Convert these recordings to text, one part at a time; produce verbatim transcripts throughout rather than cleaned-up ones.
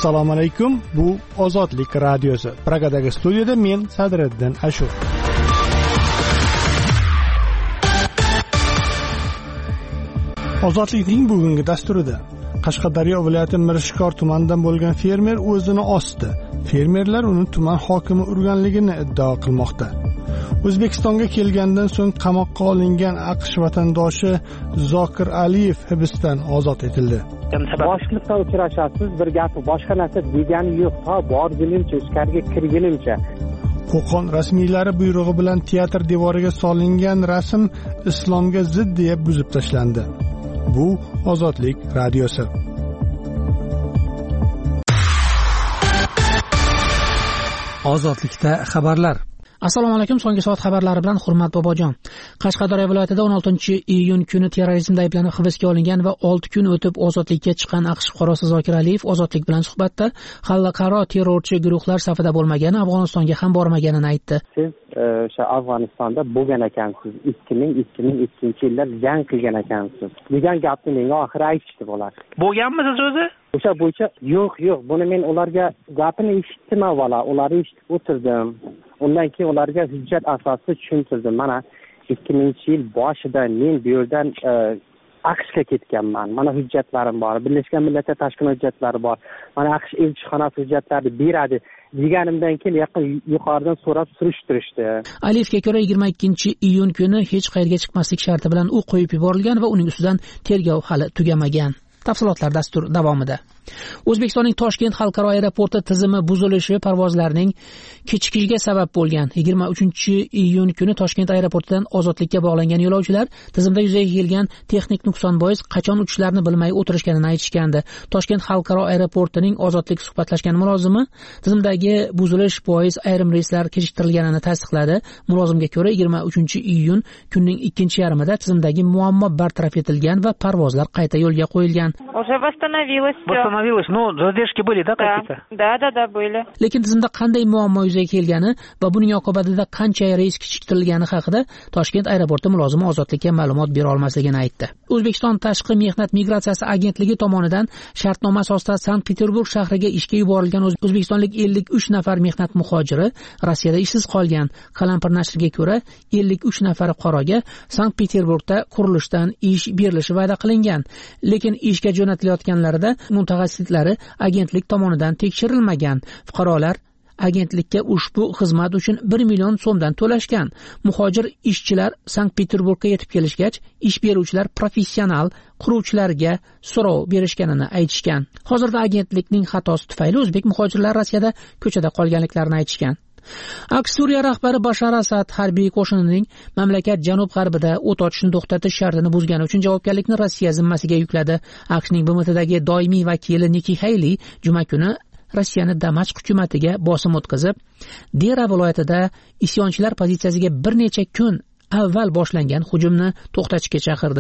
Assalomu alaykum. Bu Ozodlik radiosi. Pragadagi studiyada men Sadriddin Ashur. Ozodlikning bugungi dasturida Qashqadaryo viloyati Mirishkor tumanidan bo'lgan fermer o'zini osdi. Fermerlar uni tuman hokimi urganligini iddao qilmoqda. O'zbekistonga kelgandan so'ng qamoqqa olingan AQSh vatandoshi Zokir Aliyev hibsdan ozod etildi. Boshliqqa uchrashasiz, bir gapi boshqa narsa degani yo'q. Ha, borgunimcha, ichkariga kirgunimcha. Qo'qon rasmiylari buyrug'i bilan teatr devoriga solingan rasm islomga zid deb buzib tashlandi. Bu Ozodlik radiosi. Ozodlikda xabarlar. Assalomu alaykum. So'nggi soat xabarlari bilan Hurmat Bobojon. Qashqadaryo viloyatida o'n oltinchi iyun kuni terrorizmda ayblanib hibsga olingan va olti kun o'tib ozodlikka chiqqan AQSh fuqarosi Zokir Aliyev Ozodlik bilan suhbatda xalqaro terrorchi guruhlar safida bo'lmagani, Afg'onistonga ham bormaganini aytdi. Siz o'sha Afg'onistonda bo'lgan ekansiz. ikki ming ikki ming ikkinchi yilda jang qilgan ekansiz. degan gapni menga oxiri aytishdi bular. Bo'lganmisiz o'zi? O'sha bo'yicha yo'q, yo'q. Buni men ularga gapini eshitdim avvalo. Ularni eshitib o'tirdim. Undan keyin ularga hujjat asosida tushuntirdim. Mana ikki mingchi yil boshida men bu yerdan AQShga ketganman. Mana hujjatlarim bor. Birlashgan Millatlar tashkilot hujjatlari bor. Mana AQSh elchixonasi hujjatlarni beradi deganimdan keyin yaqin yuqoridan so'rab surishtirishdi. Aliyevga ko'ra yigirma ikkinchi iyun kuni hech qayerga chiqmaslik sharti bilan u qo'yib yuborilgan va uning ustidan tergov hali tugamagan. Tafsilotlar dastur davomida. O'zbekistonning Toshkent xalqaro aeroporti tizimi buzilishi parvozlarning kechikishiga sabab bo'lgan. yigirma uchinchi iyun kuni Toshkent aeroportidan ozodlikka bog'langan yo'lovchilar tizimda yuzaga kelgan texnik nuqson bois qachon uchishlarini bilmay o'tirishganini aytishgandi. Toshkent xalqaro aeroportining ozodlik suhbatlashgan mulozimi tizimdagi buzilish bois ayrim reyslar kechiktirilganini tasdiqladi. Mulozimga ko'ra yigirma uchinchi iyun kunning ikkinchi yarmida tizimdagi muammo bartaraf etilgan va parvozlar qayta yo'lga qo'yilgan. Уже восстановилось всё. Восстановилось, но задержки были, да, какие-то? Да, да, да, были. Lekin tizimda qanday muammo yuzaga kelgani va buning oqibatida qancha reys kechiktirilgani haqida Toshkent aeroporti mulozimi Ozodlikka ma'lumot bera olmasligini aytdi. O'zbekiston Tashqi mehnat migratsiyasi agentligi tomonidan shartnoma asosida Sankt-Peterburg shahriga ishga yuborilgan o'zbekistonlik ellik uch nafar mehnat muhojiri Rossiyada ishsiz qolgan. Qalampir nashriga ko'ra ellik uch nafar fuqaroga Sankt-Peterburgda qurilishdan ish berilishi va'da qilingan. Lekin ishga jo'natilayotganlarida mutaxassislari agentlik tomonidan tekshirilmagan. Fuqarolar agentlikka ushbu xizmat uchun bir million so'mdan to'lashgan. Muhojir ishchilar Sankt-Peterburgga yetib kelishgach, ish beruvchilar professional quruvchilarga so'rov berishganini aytishgan. Hozirda agentlikning xatosi tufayli o'zbek muhojirlar Rossiyada ko'chada qolganliklarini aytishgan. AQSh Suriya rahbari Bashar Asad harbiy qo'shinining mamlakat janub-g'arbida o't ochishni to'xtatish shartini buzgani uchun javobgarlikni Rossiya zimmasiga yukladi. AQShning B M Tdagi doimiy vakili Nikki Haley juma kuni Rossiyani Damashq hukumatiga bosim o'tkazib, Dera viloyatida isyonchilar pozitsiyasiga bir necha kun avval boshlangan hujumni to'xtatishga chaqirdi.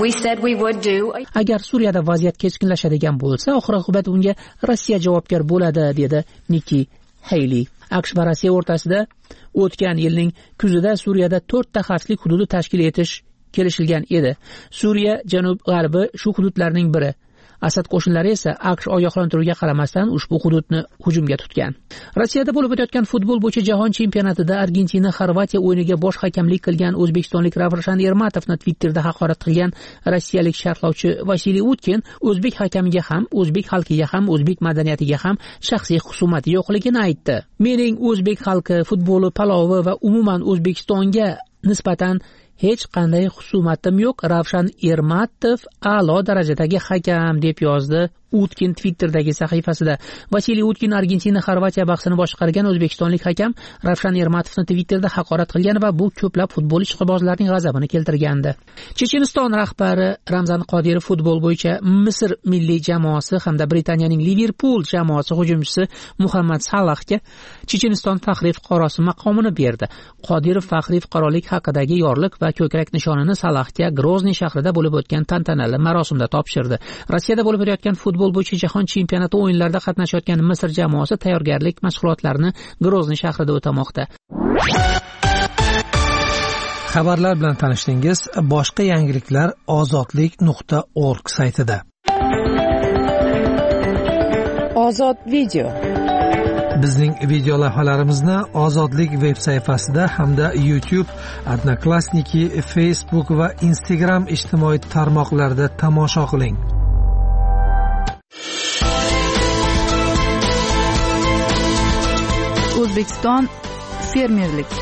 Agar Suriyada vaziyat keskinlashadigan bo'lsa, oxir-oqibat unga Rossiya javobgar bo'ladi, dedi Nikki Haley. AQSh va Rossiya o'rtasida o'tgan yilning kuzida Suriyada to'rtta xavfsizlik hududi tashkil etish kelishilgan edi. Suriya janub-g'arbi shu hududlarning biri. Asad qo'shinlari esa AQSh ogohlantiruvga qaramasdan ushbu hududni hujumga tutgan. Rossiyada bo'lib o'tayotgan futbol bo'yicha jahon chempionatida Argentina Xorvatiya o'yiniga bosh hakamlik qilgan o'zbekistonlik Ravshan Ermatovni Twitterda haqorat qilgan rossiyalik sharhlovchi Vasiliy Utkin o'zbek hakamiga ham, o'zbek xalqiga ham, o'zbek madaniyatiga ham shaxsiy xusumati yo'qligini aytdi. Mening o'zbek xalqi, futboli, palovi va umuman O'zbekistonga nisbatan hech qanday xusumatim yo'q. Ravshan Ermatov a'lo darajadagi hakam, deb yozdi Utkin Twitter'dagi sahifasida. Vasiliy Utkin Argentina Xorvatiya bahsini boshqargan o'zbekistonlik hakam Ravshan Ermatovni Twitter'da haqorat qilgan va bu ko'plab futbol ishqibozlarining g'azabini keltirgandi. Checheniston rahbari Ramzan Qodirov futbol bo'yicha Misr milliy jamoasi hamda Britaniyaning Liverpool jamoasi hujumchisi Muhammad Salahga Checheniston faxriy fuqarosi maqomini berdi. Qodirov faxriy fuqarolik haqidagi yorliq va ko'krak nishonini Salahga Grozniy shahrida bo'lib o'tgan tantanali marosimda topshirdi. Rossiyada bo'lib o'tayotgan futbol bo'yicha jahon chempionati o'yinlarida qatnashayotgan Misr jamoasi tayyorgarlik mashg'ulotlarini Grozniy shahrida o'tamoqda. Xabarlar bilan tanishdingiz. Boshqa yangiliklar ozodlik nuqta org saytida. Ozod video. Bizning video lavhalarimizni Ozodlik veb sayfasida hamda YouTube, Odnoklassniki, Facebook va Instagram ijtimoiy tarmoqlarida tomosha qiling. O'zbekiston fermerlik.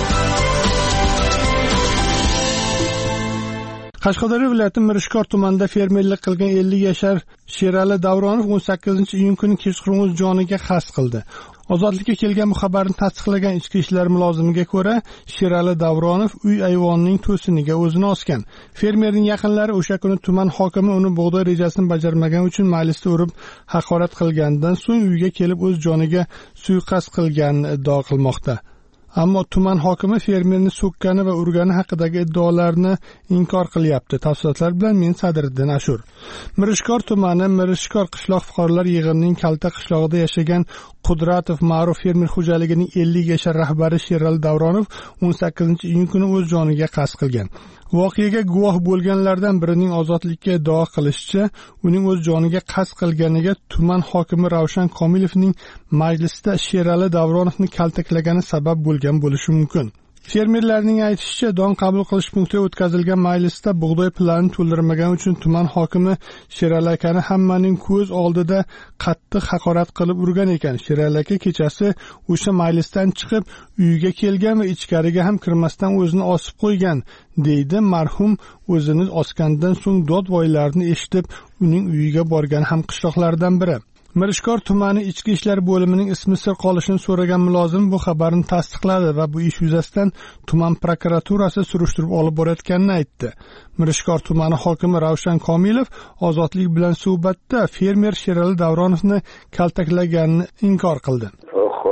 Qashqadaryo viloyati Mirishkor tumanida fermerlik qilgan ellik yashar Sherali Davronov o'n sakkizinchi iyun kuni kechqurun o'z joniga qasd qildi. Ozodlikka kelgan bu xabarni tasdiqlagan ichki ishlar mulozimiga ko'ra, Sherali Davronov uy ayvonining to'siniga o'zini osgan. Fermerning yaqinlari o'sha kuni tuman hokimi uni bug'doy rejasini bajarmagani uchun majlisda urib haqorat qilgandan so'ng uyga kelib o'z joniga suiqasd qilganini iddao qilmoqda. Ammo tuman hokimi fermerni so'kkani va urgani haqidagi iddaolarni inkor qilyapti. Tafsilotlar bilan men Sadriddin Ashur. Mirishkor tumani Mirishkor qishloq fuqarolar yig'inining Kalta qishlog'ida yashagan Qudratov Ma'ruf fermer xo'jaligining ellik yashar rahbari Sherali Davronov o'n sakkizinchi iyun kuni o'z joniga qasd qilgan. Voqeaga guvoh bo'lganlardan birining ozodlikka iddao qilishicha, uning o'z joniga qasd qilganiga tuman hokimi Ravshan Komilovning majlisda Sherali Davronovni kaltaklagani sabab bo'lgan bo'lishi mumkin. Fermerlarning aytishicha, don qabul qilish punktiga o'tkazilgan majlisda bug'doy planini to'ldirmagani uchun tuman hokimi Sherali akani hammaning ko'z oldida qattiq haqorat qilib urgan ekan. Sherali aka kechasi o'sha majlisdan chiqib uyiga kelgan va ichkariga ham kirmasdan o'zini osib qo'ygan, deydi marhum o'zini osgandan so'ng dod-voylarni eshitib uning uyiga borgan ham qishloqlardan biri. Mirishkor tumani ichki ishlar bo'limining ismi sir qolishini so'ragan mulozim bu xabarni tasdiqladi va bu ish yuzasidan tuman prokuraturasi surishtirib olib borayotganini aytdi. Mirishkor tumani hokimi Ravshan Komilov ozodlik bilan suhbatda fermer Sherali Davronovni kaltaklaganini inkor qildi. Oho,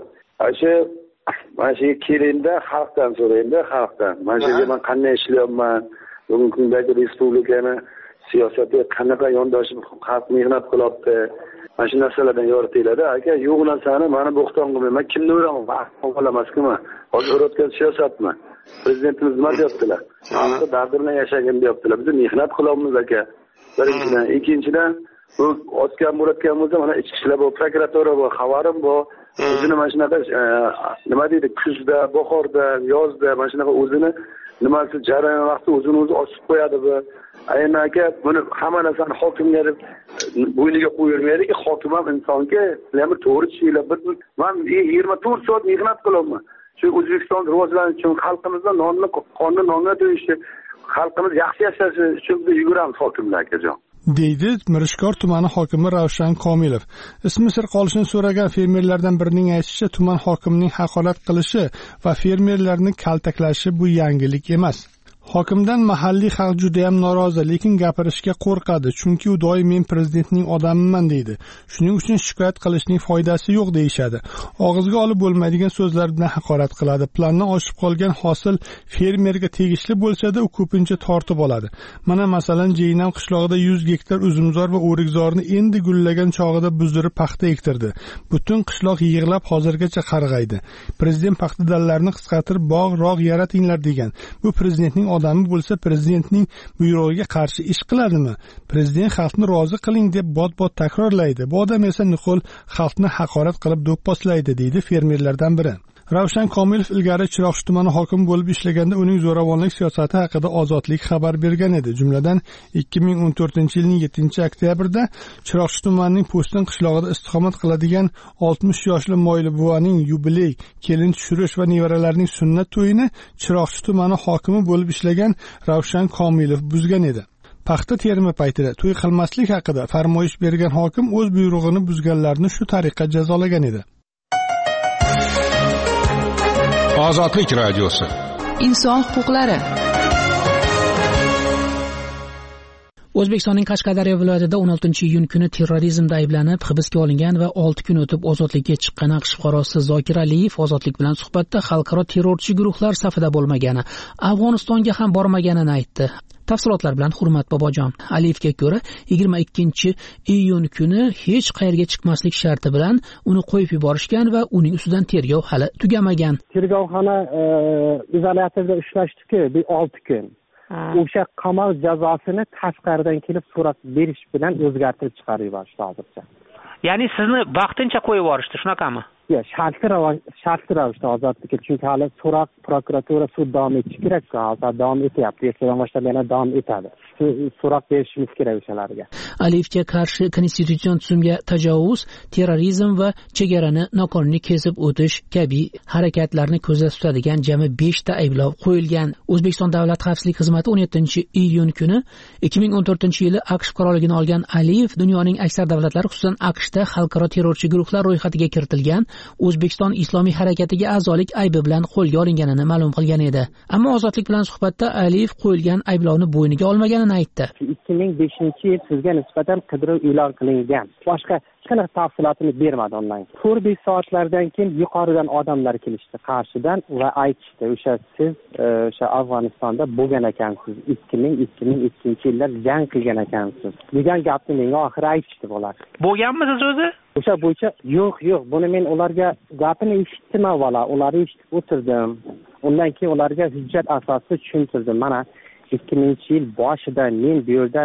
ashe mana shu kelinda xalqdan so'raydi, xalqdan. Mana shu men qanday ishlayapman, bugungi kundagi respublikani siyosati qanaqa yondoshib xalq mehnat qilyapti. Mana shu narsalardan yoritiladi. Aka, yo'q narsani mana bo'xton qilmayman. Kimni o'raman? Vaqt qolamasmi? Hozir o'tgan siyosatmi? Prezidentimiz nima deyaptilar? Xalqni dardi bilan yashagin deyaptilar. Biz mehnat qilyapmiz aka. Birinchidan, ikkinchidan, bu otgan bo'layotgan bo'lsa, mana ichki ishlar bor, prokuratura bor, xabarim bor. O'zini mana shunaqa nima deydi, kuzda, bahorda, yozda mana shunaqa o'zini nimasi jarayon vaqti o'zini o'zi osib qo'yadi bu. Aynan aka, buni hamma narsani hokimga deb bo'yniga qo'yvermaydi-ki, hokim ham insonga, sizlarni to'g'ri tushinglar. Men yigirma to'rt soat mehnat qilyapman. Shu O'zbekiston rivojlanishi uchun, xalqimizning nonni, qonni nonga to'yishi, xalqimiz yaxshi yashashi uchun biz yuguramiz hokimlar akajon. deydi Mirishkor tumani hokimi Ravshan Komilov. Ismi sir qolishini so'ragan fermerlardan birining aytishicha, tuman hokimining haqorat qilishi va fermerlarni kaltaklashi bu yangilik emas. Hokimdan mahalliy xalq juda ham norozi, lekin gapirishga qo'rqadi, chunki u doim men prezidentning odamiman deydi. Shuning uchun shikoyat qilishning foydasi yo'q deyshadi. Og'izga olib bo'lmaydigan so'zlar bilan haqorat qiladi. Plandan oshib qolgan hosil fermerga tegishli bo'lsa-da, u ko'pincha tortib oladi. Mana masalan, Jeynam qishlog'ida yuz gektar uzumzor va o'rikzorni endi gullagan chog'ida buzdirib paxta ektirdi. Butun qishloq yig'lab hozirgacha qarg'aydi. Prezident paxta dallarini qisqartirib bog' rog' yaratinglar degan. Bu prezidentning odami bo'lsa, prezidentning buyrug'iga qarshi ish qiladimi? Prezident xalqni rozi qiling deb bot-bot takrorlaydi. Bu odam esa nuqul xalqni haqorat qilib do'pposlaydi, deydi fermerlardan biri. Ravshan Komilov ilgari Chiroqchi tumani hokimi bo'lib ishlaganda uning zo'ravonlik siyosati haqida Ozodlik xabar bergan edi. Jumladan ikki ming o'n to'rtinchi yilning yettinchi oktyabrda Chiroqchi tumanining Po'stin qishlog'ida istiqomat qiladigan oltmish yoshli Mo'yli buvaning yubiley, kelin tushirish va nevaralarining sunnat to'yini Chiroqchi tumani hokimi bo'lib ishlagan Ravshan Komilov buzgan edi. Paxta terimi paytida to'y qilmaslik haqida farmoyish bergan hokim o'z buyrug'ini buzganlarni shu tariqa jazolagan edi. Ozodlik radiosi. Inson huquqlari. O'zbekistonning Qashqadaryo viloyatida o'n oltinchi iyun kuni terrorizmda ayblanib hibsga olingan va olti kun o'tib ozodlikka chiqqan AQSh fuqarosi Zokir Aliyev Ozodlik bilan suhbatda xalqaro terrorchi guruhlar safida bo'lmagani, Afg'onistonga ham bormaganini aytdi. Tafsilotlar bilan Hurmat Bobojon. Aliyevga ko'ra, yigirma ikkinchi iyun kuni hech qayerga chiqmaslik sharti bilan uni qo'yib yuborishgan va uning ustidan tergov hali tugamagan. Tergovxona izolyatorida ushlashdi-ku, bir olti kun. O'sha qamoq jazosini tashqaridan kelib so'rab berish bilan o'zgartirib chiqarib yuborishdi hozircha. Ya'ni sizni vaqtincha qo'yib yuborishdi, shunaqami? yo'q, shartli shartli ravishda ozodlikka, chunki hali so'roq prokuratura sud davom etishi kerak-ku, hozir davom etyapti, ertadan boshlab yana davom etadi. So'roq berishimiz kerak o'shalarga. Aliyevga qarshi konstitutsion tuzumga tajovuz, terrorizm va chegarani noqonuniy kesib o'tish kabi harakatlarni ko'zda tutadigan jami besh ta ayblov qo'yilgan. O'zbekiston Davlat xavfsizlik xizmati o'n yettinchi iyun kuni ikki ming o'n to'rtinchi yili AQSh fuqaroligini olgan Aliyev dunyoning aksar davlatlari, xususan AQShda xalqaro terrorchi guruhlar ro'yxatiga kiritilgan O'zbekiston Islomiy harakatiga a'zolik aybi bilan qo'lga olinganini ma'lum qilgan edi. Ammo Ozodlik bilan suhbatda Aliyev qo'yilgan ayblovni bo'yniga olmaganini aytdi. ikki ming beshinchi yil sizga nisbatan qidiruv e'lon qilingan. Boshqa hech qanaqa tafsilotini bermadi onlayn. to'rt besh soatlardan keyin yuqoridan odamlar kelishdi qarshidan va aytishdi, o'sha siz o'sha Afg'onistonda bo'lgan ekansiz, ikki ming ikkinchi yillar jang qilgan ekansiz degan gapni menga oxiri aytishdi bular. Bo'lganmisiz o'zi? O'sha bo'yicha yo'q, yo'q, buni men ularga gapini eshitdim avvalo, ularni eshitib o'tirdim. Undan keyin ularga hujjat asosida tushuntirdim. Mana ikki mingchi yil boshida men bu yerdan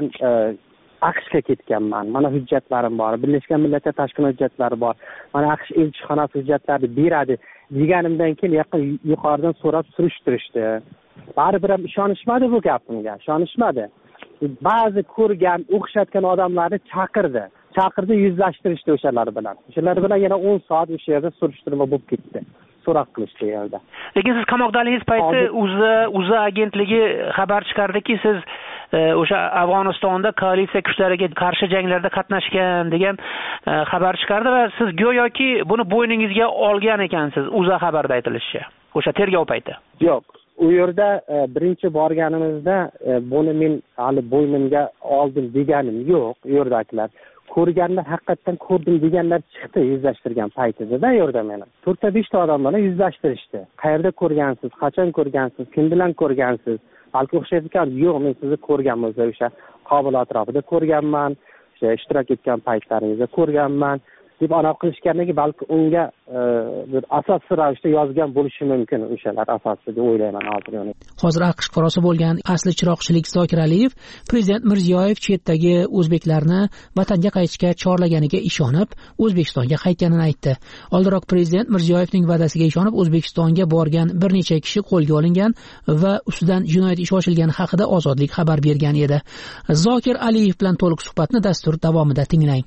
AQShga ketganman. Mana hujjatlarim bor. Birlashgan Millatlar Tashkiloti hujjatlari bor. Mana AQSh elchixonasi hujjatlarni beradi deganimdan keyin yaqin yuqoridan so'rab surishtirishdi. Baribir ham ishonishmadi bu gapimga, ishonishmadi. Ba'zi ko'rgan, o'xshatgan odamlarni chaqirdi. Chaqirdi, yuzlashtirishdi o'shalar bilan. O'shalar bilan yana o'n soat o'sha yerda surishtiruv bo'lib ketdi. So'roq qilishdi yerda. Lekin siz qamoqdaliginiz payti o'zi o'zi agentligi xabar chiqardiki, siz o'sha Afg'onistonda koalitsiya kuchlariga qarshi janglarda qatnashgan degan xabar chiqardi va siz go'yoki buni bo'yningizga olgan ekansiz, o'zi xabarda aytilishicha. O'sha tergov payti. Yo'q, u yerda birinchi borganimizda buni men hali bo'ynimga oldim deganim yo'q, u yerdagilar. Ko'rganlar haqiqatan ko'rdim deganlar chiqdi yuzlashtirgan paytida yerda meni. to'rtta besh ta odam bilan yuzlashtirishdi. Qayerda ko'rgansiz, qachon ko'rgansiz, kim bilan ko'rgansiz? Balki o'xshaydigan, yo'q, men sizni ko'rganman, o'sha Qobul atrofida ko'rganman, o'sha ishtirok etgan paytlaringizda ko'rganman deb aniq qilishganligi balki unga bir asosiy ravishda yozgan bo'lishi mumkin, o'shalar asosida deb o'ylayman hozir. Hozir AQSh fuqarosi bo'lgan asli chiroqchilik Zokir Aliyev Prezident Mirziyoyev chetdagi o'zbeklarni vatanga qaytishga chorlaganiga ishonib, O'zbekistonga qaytganini aytdi. Oldinroq Prezident Mirziyoyevning va'dasiga ishonib O'zbekistonga borgan bir necha kishi qo'lga olingan va ustidan jinoyat ishi ochilgani haqida Ozodlik xabar bergan edi. Zokir Aliyev bilan to'liq suhbatni dastur davomida tinglang.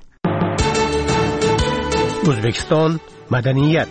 O'zbekiston madaniyat.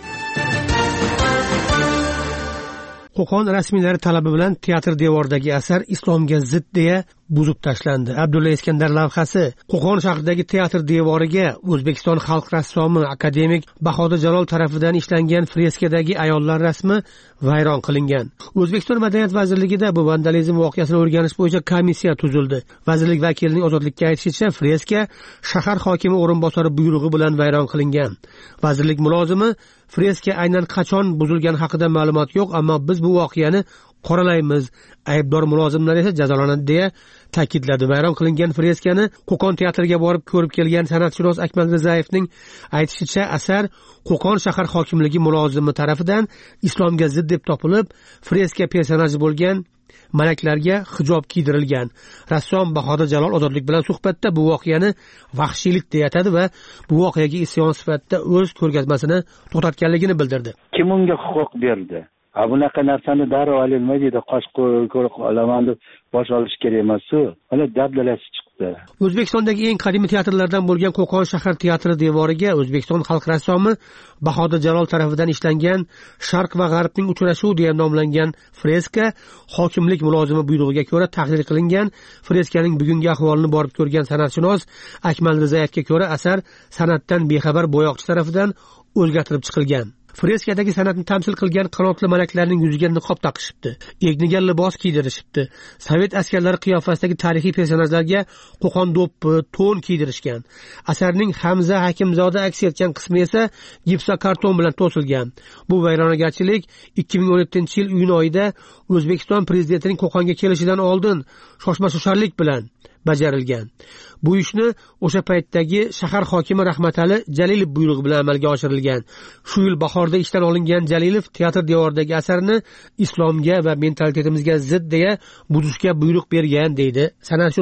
Qo'qon rasmiylari talabi bilan teatr devoridagi asar islomga zid deya buzib tashlandi. Abdulla Iskandar lavhasi Qo'qon shahridagi teatr devoriga O'zbekiston xalq rassomi akademik Bahodir Jalol tarafidan ishlangan freskadagi ayollar rasmi vayron qilingan. O'zbekiston Madaniyat vazirligida bu vandalizm voqeasini o'rganish bo'yicha komissiya tuzildi. Vazirlik vakilining Ozodlikka aytishicha, freska shahar hokimi o'rinbosari buyrug'i bilan vayron qilingan. Vazirlik mulozimi freska aynan qachon buzilgani haqida ma'lumot yo'q, ammo biz bu voqeani qoralaymiz, aybdor mulozimlar esa jazolanadi deya ta'kidladi. Vayron qilingan freskani Qo'qon teatriga borib ko'rib kelgan san'atshunos Akmal Rizayevning aytishicha, asar Qo'qon shahar hokimligi mulozimi tarafidan islomga zid deb topilib, freska personaji bo'lgan malaklarga hijob kiydirilgan. Rassom Bahodir Jalol Ozodlik bilan suhbatda bu voqeani vahshiylik deya atadi va bu voqeaga isyon sifatida o'z ko'rgazmasini to'xtatganligini bildirdi. Kim unga huquq berdi? A bunaqa narsani darrov olinmaydi, qosh qo'yib olaman deb bosh olish kerak emas-ku. Mana dabdalasi chiqdi. O'zbekistondagi eng qadimiy teatrlardan bo'lgan Qo'qon shahar teatri devoriga O'zbekiston xalq rassomi Bahodir Jalol tarafidan ishlangan Sharq va G'arbning uchrashuvi deya nomlangan freska hokimlik mulozimi buyrug'iga ko'ra tahrir qilingan. Freskaning bugungi ahvolini borib ko'rgan san'atshunos Akmal Rizayevga ko'ra, asar san'atdan bexabar bo'yoqchi tarafidan o'zgartirib chiqilgan. Freskadagi san'atni tamsil qilgan qanotli malaklarning yuziga niqob taqishibdi, egniga libos kiydirishibdi. Sovet askarlari qiyofasidagi tarixiy personajlarga Qo'qon do'ppi, to'n kiydirishgan. Asarning Hamza Hakimzoda aks etgan qismi esa gipsokarton bilan to'silgan. Bu vayronagarchilik ikki ming o'n yettinchi yil iyun oyida O'zbekiston prezidentining Qo'qonga kelishidan oldin shoshma-shosharlik bilan bajarilgan. Bu ishni o'sha paytdagi shahar hokimi Rahmatali Jalilov buyrug'i bilan amalga oshirilgan. Shu yil bahorda ishdan olingan Jalilov teatr devoridagi asarni islomga va mentalitetimizga zid deya buzishga buyruq bergan, deydi san'atshunos.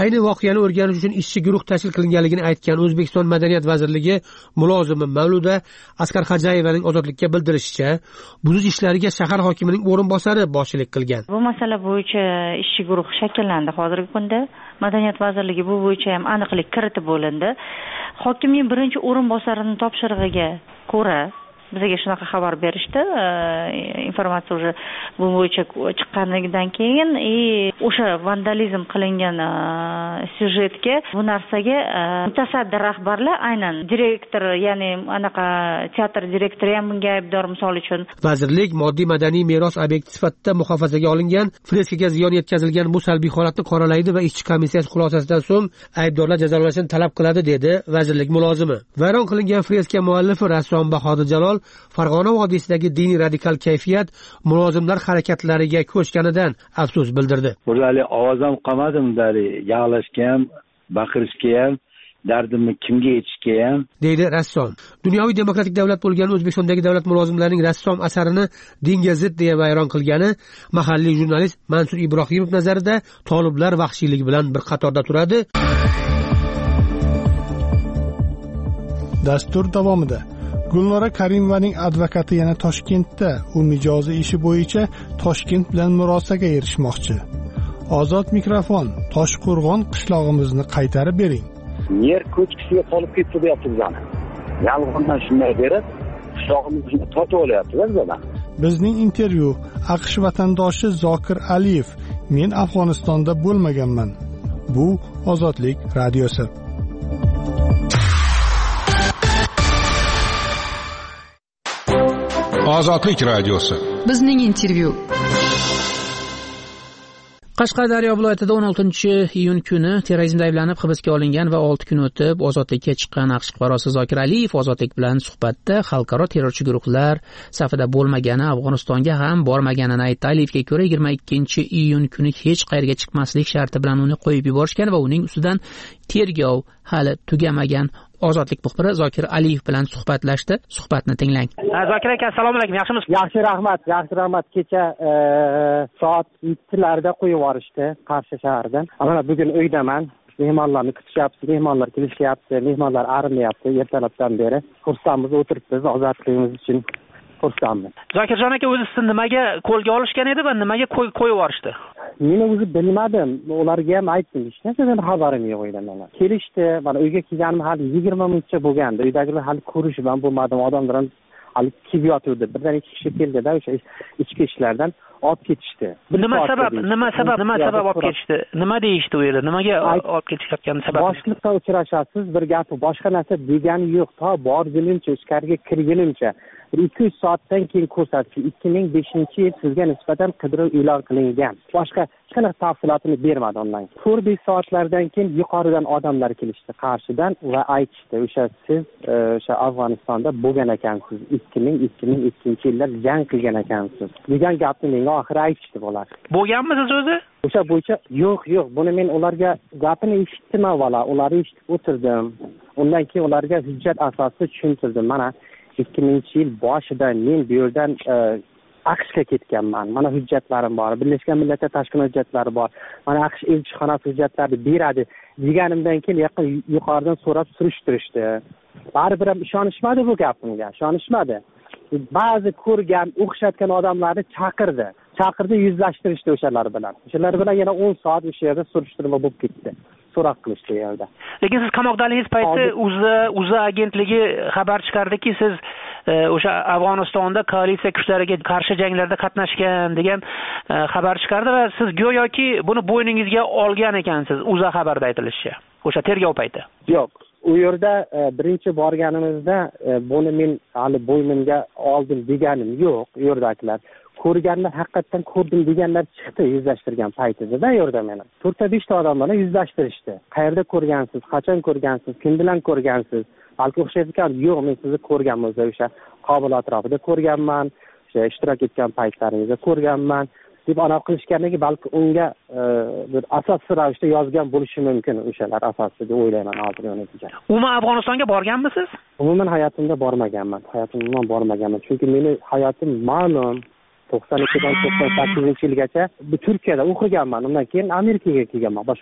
ayni voqeani o'rganish uchun ishchi guruh tashkil qilinganligini aytgan O'zbekiston Madaniyat vazirligi mulozimi Mavluda Askarxo'jayevaning Ozodlikka bildirishicha, buzish ishlariga shahar hokimining o'rinbosari boshchilik qilgan. Bu masala bo'yicha ishchi guruh shakllandi. Hozirgi kunda Madaniyat vazirligi bu bo'yicha ham aniqlik kiritib bo'lindi. Hokimning birinchi o'rinbosarining topshirig'iga ko'ra bizga shunaqa xabar berishdi. Informatsiya уже bu bo'yicha chiqqanidan keyin o'sha vandalizm qilingan syujetga, bu narsaga mutasaddi rahbarlar, aynan direktor, ya'ni anaqa teatr direktori ham bunga aybdor misol uchun. Vazirlik moddiy madaniy meros obyekti sifatida muhofazaga olingan, freskaga ziyon yetkazilgan bu salbiy holatni qoralaydi va ishchi komissiyasi xulosasidan so'ng aybdorlar jazolanishini talab qiladi, dedi vazirlik mulozimi. Vayron qilingan freska muallifi rassom Bahodir Jalol Farg'ona vodiysidagi diniy radikal kayfiyat mulozimlar harakatlariga ko'chganidan afsus bildirdi. Burada ovozim qolmadim, dali yig'lashga ham, baqirishga ham, dardimni kimga aytishga ham, deydi rassom. Dunyoviy demokratik davlat bo'lgan O'zbekistondagi davlat mulozimlarining rassom asarini dinga zid deya vayron qilgani mahalliy jurnalist Mansur Ibrohimov nazarida toliblar vahshiyligi bilan bir qatorda turadi. Dastur davomida Gulnora Karimovaning advokati yana Toshkentda, u mijozi ishi bo'yicha Toshkent bilan murosaga erishmoqchi. Ozod mikrofon, Toshqo'rg'on qishlog'imizni qaytarib bering. Yer ko'chkisiga qolib ketdi deyapti bizani. Yalg'ondan shunday berib, qishlog'imizni totib olyapti bizdan. Bizning intervyu AQSh vatandoshi Zokir Aliyev, men Afg'onistonda bo'lmaganman. Bu Ozodlik radiosi. Ozodlik radiosi. Bizning intervyu. Qashqadaryo viloyatida o'n oltinchi iyun kuni terrorizmda ayblanib hibsga olingan va olti kun o'tib ozodlikka chiqqan AQSh fuqarosi Zokir Aliyev Ozodlik bilan suhbatda xalqaro terrorchi guruhlar safida bo'lmagani, Afg'onistonga ham bormaganini aytdi. Aliyevga ko'ra yigirma ikkinchi iyun kuni hech qayerga chiqmaslik sharti bilan uni qo'yib yuborishgan va uning ustidan tergov hali tugamagan. Ozodlik muxbiri Zokir Aliyev bilan suhbatlashdi. Suhbatni tinglang. Zokir aka, assalomu alaykum. Yaxshimisiz? Yaxshi, rahmat. Yaxshi, rahmat. Kecha soat yettilarda qo'yib yuborishdi Qarshi shahridan. Mana bugun uydaman. Mehmonlarni kutishyapti, mehmonlar kelishyapti, mehmonlar arimayapti ertalabdan beri. Xursandmiz, o'tiribmiz ozodligimiz uchun. Xursandmiz. Zokirjon aka, o'zi sizni nimaga qo'lga olishgan edi va nimaga qo'yib yuborishdi? Men o'zi bilmadim. Ularga ham aytdim, hech narsadan xabarim yo'q edi mana. Kelishdi, mana uyga kelganim hali yigirma minutcha bo'lgandi. Uydagilar hali ko'rishib ham bo'lmadim. Odamlar ham hali kelib yotuvdi. Birdan ikki kishi keldida, o'sha ichki ishlardan olib ketishdi. Nima sabab, nima sabab, nima sabab olib ketishdi? Nima deyishdi u yerda? Nimaga olib ketishayotgani sababi? Boshliqqa uchrashasiz, bir gapi, boshqa narsa degani yo'q. To borgunimcha, ichkariga kirgunimcha ikki uch soatdan keyin ko'rsatdi. ikki ming beshinchi yil sizga nisbatan qidiruv e'lon qilingan. Boshqa hech qanaqa tafsilotini bermadi ondan. to'rt besh soatlardan keyin yuqoridan odamlar kelishdi Qarshidan va aytishdi, o'sha siz o'sha Afg'onistonda bo'lgan ekansiz. ikki ming ikkinchi yillar jang qilgan ekansiz degan gapni menga oxiri aytishdi bular. Bo'lganmisiz o'zi? O'sha bo'yicha yo'q, yo'q. Buni men ularga gapini eshitdim avvalo, ularni eshitib o'tirdim. Undan keyin ularga hujjat asosida tushuntirdim. Mana ikki mingchi yil boshida men bu yerdan AQShga ketganman. Mana hujjatlarim bor. Birlashgan Millatlar tashkiloti hujjatlari bor. Mana AQSh elchixonasi hujjatlarini beradi deganimdan keyin yaqin yuqoridan so'rab surishtirishdi. Baribir ham ishonishmadi bu gapimga. Ishonishmadi. Ba'zi ko'rgan, o'xshatgan odamlarni chaqirdi. Chaqirdi, yuzlashtirishdi o'shalar bilan. O'shalar bilan yana o'n soat o'sha yerda surishtiruv bo'lib ketdi. So'roq qilishdi yerda. Lekin siz qamoqdalingiz payti UZA UZA agentligi xabar chiqardiki, siz o'sha Afg'onistonda koalitsiya kuchlariga qarshi janglarda qatnashgan degan xabar chiqardi va siz go'yoki buni bo'yningizga olgan ekansiz, UZA xabarda aytilishicha. O'sha tergov payti. Yo'q. U yerda birinchi borganimizda buni men hali bo'ynimga oldim deganim yo'q, u yerdagilar. Ko'rganlar, haqiqatan ko'rdim deganlar chiqdi yuzlashtirgan paytida yerda meni. to'rtta beshta odam bilan yuzlashtirishdi. Qayerda ko'rgansiz, qachon ko'rgansiz, kim bilan ko'rgansiz? Balki o'xshaydigan, yo'q, men sizni ko'rganman, o'sha Qobul atrofida ko'rganman, o'sha ishtirok etgan paytlaringizda ko'rganman deb aniq qilishganligi, balki unga bir asossiz ravishda yozgan bo'lishi mumkin o'shalar asosida deb o'ylayman hozir yonimizga. Umuman Afg'onistonga borganmisiz? Umuman hayotimda bormaganman. Hayotimda bormaganman. Chunki meni hayotim ma'lum to'qson ikkidan to'qson sakkizinchi yilgacha Turkiyada o'qiganman. Undan keyin Amerikaga kelganman. Boshqa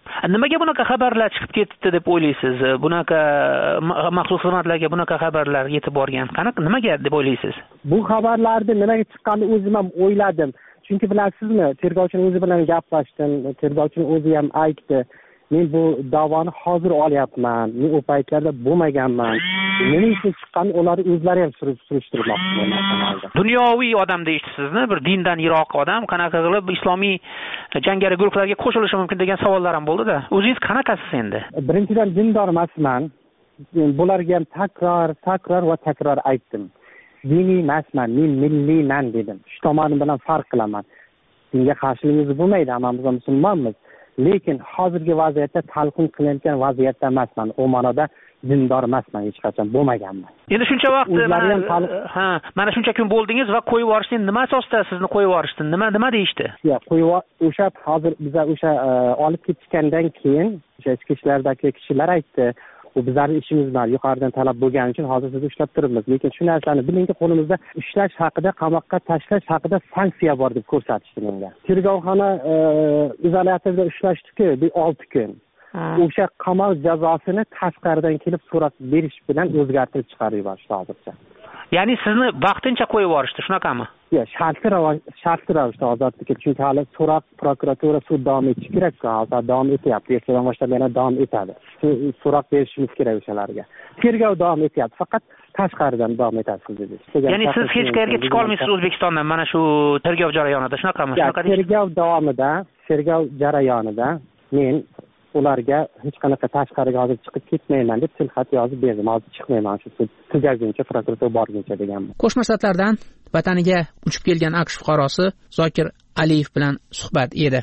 Nimaga bunaqa xabarlar chiqib ketdi deb o'ylaysiz? Bunaqa maxsus xizmatlarga bunaqa xabarlar yetib borgan. Qanaqa nimaga deb o'ylaysiz? Bu xabarlarni nimaga chiqqanini o'zim ham o'yladim. Chunki bilasizmi, tergovchining o'zi bilan gaplashdim. Tergovchining o'zi ham aytdi. Men bu da'voni hozir olyapman. Men u paytlarda bo'lmaganman. Nima uchun chiqqanini ular o'zlari ham surishtirmoqchi. Dunyoviy odam deyishsizni, bir dindan yiroq odam qanaqa qilib islomiy jangari guruhlarga qo'shilishi mumkin degan savollar ham bo'ldi-da. O'zingiz qanaqasiz endi? Birinchidan dindor emasman. Bularga ham takror, takror va takror aytdim. Diniy emasman, men milliyman dedim. Shu tomoni bilan farq qilaman. Dinga qarshiligimiz bo'lmaydi, hammamiz musulmonmiz. Lekin hozirgi vaziyatda talqin qilinayotgan vaziyatda emasman. U ma'noda dindor emasman, hech qachon bo'lmaganman. Endi shuncha vaqt mana ha, mana shuncha kun bo'ldingiz va qo'yib yuborishni nima asosda sizni qo'yib yuborishdi? Nima nima deyishdi? Yo'q, qo'yib o'sha hozir bizlar o'sha olib ketishgandan keyin o'sha ichki ishlardagi kishilar aytdi, u bizlarning ishimiz bilan yuqoridan talab bo'lgani uchun hozir sizni ushlab turibmiz. Lekin shu narsani bilingki, qo'limizda ushlash haqida, qamoqqa tashlash haqida sanksiya bor deb ko'rsatishdi menga. Tergovxona izolyatorida ushlashdi-ku, olti kun. O'sha qamoq jazosini tashqaridan kelib so'rab berish bilan o'zgartirib chiqarib yuborishdi hozircha. Ya'ni sizni vaqtincha qo'yib yuborishdi, shunaqami? Yo'q, shartli shartli ravishda ozodlikka, chunki hali so'roq prokuratura sud davom etishi kerak-ku, hozir davom etyapti, ertadan boshlab yana davom etadi. So'roq berishimiz kerak o'shalarga. Tergov davom etyapti, faqat tashqaridan davom etasiz dedi. Ya'ni siz hech qayerga chiqa olmaysiz O'zbekistondan mana shu tergov jarayonida, shunaqami? Shunaqa tergov davomida, tergov jarayonida men ularga hech qanaqa tashqariga hozir chiqib ketmayman deb tilxat yozib berdim. Hozir chiqmayman, shu sud tugaguncha, prokuratura borguncha deganman. Qo'shma Shtatlardan vataniga uchib kelgan AQSh fuqarosi Zokir Aliyev bilan suhbat edi.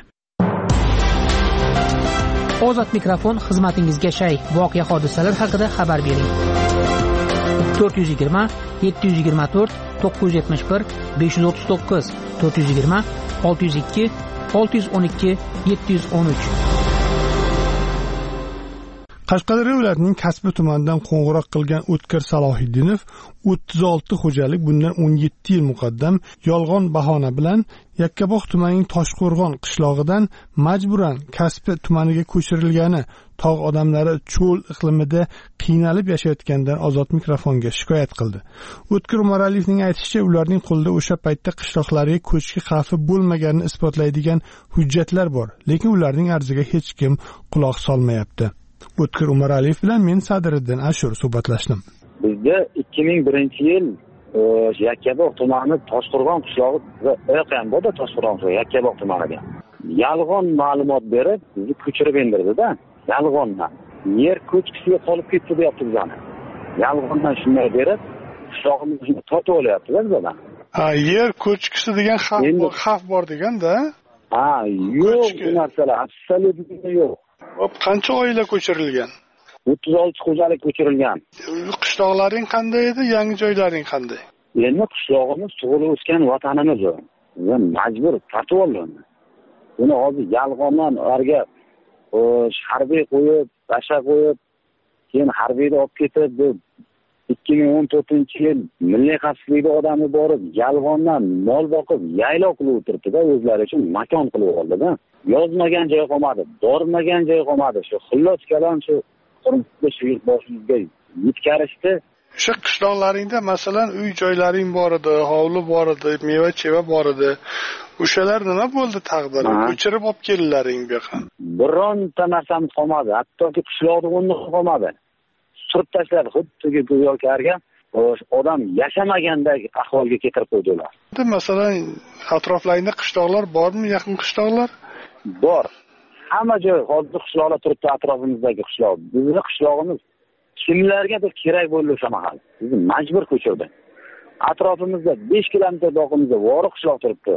Ozod mikrofon xizmatingizga shay, voqea hodisalar haqida xabar bering. to'rt yuz yigirma yetti yuz yigirma to'rt to'qqiz yuz yetmish bir besh yuz o'ttiz to'qqiz to'rt yuz yigirma olti yuz ikki olti yuz o'n ikki yetti yuz o'n uch. Qashqadaryo viloyatining Kasbi tumanidan qo'ng'iroq qilgan O'tkir Salohiddinov o'ttiz olti xo'jalik bundan o'n yetti yil muqaddam yolg'on bahona bilan Yakkabog' tumanining Toshqo'rg'on qishlog'idan majburan Kasbi tumaniga ko'chirilgani, tog' odamlari cho'l iqlimida qiynalib yashayotgandan Ozod mikrofonga shikoyat qildi. O'tkir Umaraliyevning aytishicha, ularning qo'lida o'sha paytda qishloqlariga ko'chki xavfi bo'lmaganini isbotlaydigan hujjatlar bor, lekin ularning arziga hech kim quloq solmayapti. O'tkir Umaraliyev bilan men Sadiriddin Ashur suhbatlashdim. Bizda ikki ming birinchi yil Yakkabog' tumani Toshqo'rg'on qishlog'i va ham bo'ldi, Toshqo'rg'on Yakkabog' tumaniga yolg'on ma'lumot berib bizni ko'chirib indirdi-da, yolg'ondan. Yer ko'chkisiga qolib ketdi deyapti bizani. Yolg'ondan shunday berib qishlog'imizni tortib olyapti-da bizdan. Ha, yer ko'chkisi degan xavf bor deganda? Ha, yo'q, bu narsalar absolyutni yo'q. Hop, qancha oila ko'chirilgan? o'ttiz olti xo'jalik ko'chirilgan. Qishloqlaring qanday edi, yangi joylaring qanday? Endi qishlog'imiz tug'ilib o'sgan vatanimiz u. Men majbur tortib oldim. Buni hozir yolg'ondan ularga harbiy qo'yib, tasha qo'yib, keyin harbiyni olib ketib, bu ikki ming o'n to'rtinchi yil milliy xavfsizlik odami borib, yolg'ondan mol boqib, yaylov qilib o'tiribdi-da, o'zlari uchun makon qilib oldi-da. Yozmagan joy qolmadi, dormagan joy qolmadi. Shu xullos kalam shu qurib shu boshimizga yetkazishdi. O'sha qishloqlaringda masalan uy joylaring bor edi, hovli bor edi, meva-cheva bor edi. O'shalar nima bo'ldi taqdiri? Ko'chirib olib keldilaring bu yoqqa. Bironta narsamiz qolmadi, hattoki qishloqda o'rni qolmadi. Surib tashladi, xuddi go'yokarga odam yashamagandagi ahvolga keltirib qo'ydilar. Masalan, atroflaringda qishloqlar bormi, yaqin qishloqlar? Bor. Hamma joy hozir qishloqlar turibdi, atrofimizdagi qishloq. Bizning qishlog'imiz kimlargadir kerak bo'ldi o'sha mahal. Bizni majbur ko'chirdi. Atrofimizda besh kilometr uzoqimizda Voriq qishloq turibdi.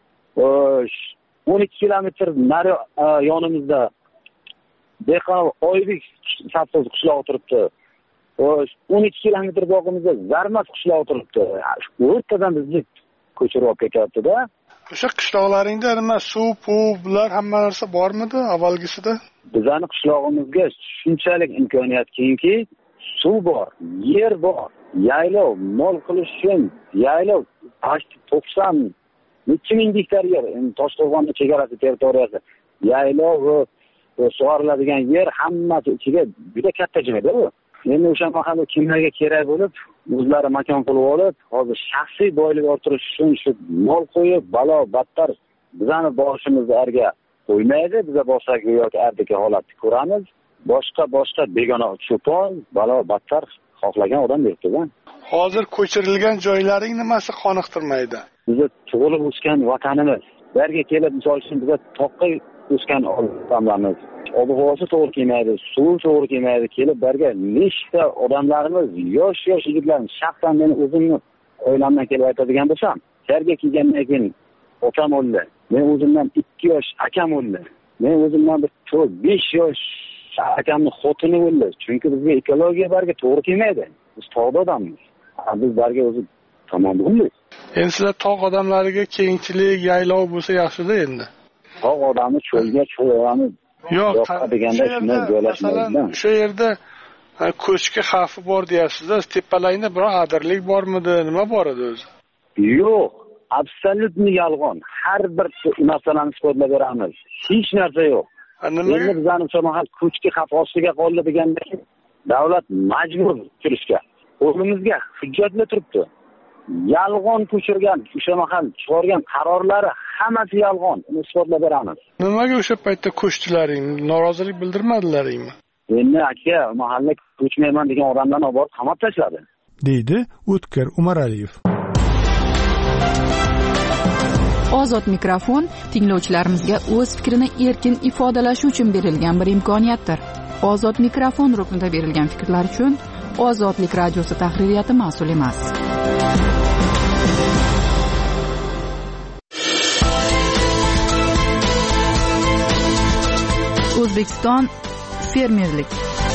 o'n ikki kilometr nari yonimizda Dehqon Oybek savdosi qishlog'i turibdi. o'n ikki kilometr uzoqimizda Zarmas qishlog'i turibdi. O'rtadan bizni ko'chirib olib ketyapti-da. O'sha qishloqlaringda nima suv, puv, bular hamma narsa bormidi avvalgisida? Bizning qishlog'imizga shunchalik imkoniyat kengki, suv bor, yer bor, yaylov, mol qilish uchun yaylov to'qson necha ming gektar yer, Toshqo'rg'onning chegarasi territoriyasi. Yaylov sug'oriladigan yer hammasi ichiga juda katta joyda u. Endi o'sha mahalla kimlarga kerak bo'lib, o'zlari makon qilib olib, hozir shaxsiy boylik orttirish uchun shu mol qo'yib, balo battar bizani boshimizni arga qo'ymaydi. Biza bo'lsak yoki ardiki holatni ko'ramiz. Boshqa boshqa begona cho'pon, balo battar xohlagan odam yo'qda. Hozir ko'chirilgan joylaring nimasi qoniqtirmaydi? Biza tug'ilib o'sgan vatanimiz. Yerga kelib, misol uchun biza toqqa o'sgan odamlarimiz. Ob-havosi to'g'ri kelmaydi, suvi to'g'ri kelmaydi. Kelib berga nechta odamlarimiz, yosh-yosh yigitlar, shaxsan men o'zimni oilamdan kelib aytadigan bo'lsam, yerga kelgandan keyin otam o'ldi. Men o'zimdan ikki yosh akam o'ldi. Men o'zimdan bir to'rt besh yosh akamning xotini o'ldi. Chunki bizga ekologiya barga to'g'ri kelmaydi. Biz tog'da odammiz. Biz barga o'zi tamom bo'lmaydi. Endi sizlar tog' odamlariga kengchilik, yaylov bo'lsa yaxshi-da endi. Tog' odamni cho'lga, cho'l odamni yo'q deganda shunday joylashmaydi. O'sha yerda ko'chki xavfi bor deyapsiz. Tepalarida biror adirlik bormidi? Nima bor edi o'zi? Yo'q, absolyutni yolg'on. Har bir narsalarni isbotlab beramiz. Hech narsa yo'q. Endi bizning mahal ko'chki xavf ostiga qoldi deganda davlat majbur kirishga. Qo'limizga hujjatlar turibdi. Yolg'on ko'chirgan, o'sha mahal chiqargan qarorlari hammasi yolg'on. Uni isbotlab beramiz. Nimaga o'sha paytda ko'chdilaring? Norozilik bildirmadilaringmi? Endi aka, mahalla ko'chmayman degan odamlarni olib borib qamab tashladi, deydi O'tkir Umaraliyev. Ozod mikrofon tinglovchilarimizga o'z fikrini erkin ifodalashi uchun berilgan bir imkoniyatdir. Ozod mikrofon ruknida berilgan fikrlar uchun Ozodlik radiosi tahririyati mas'ul emas. O'zbekiston fermerlik.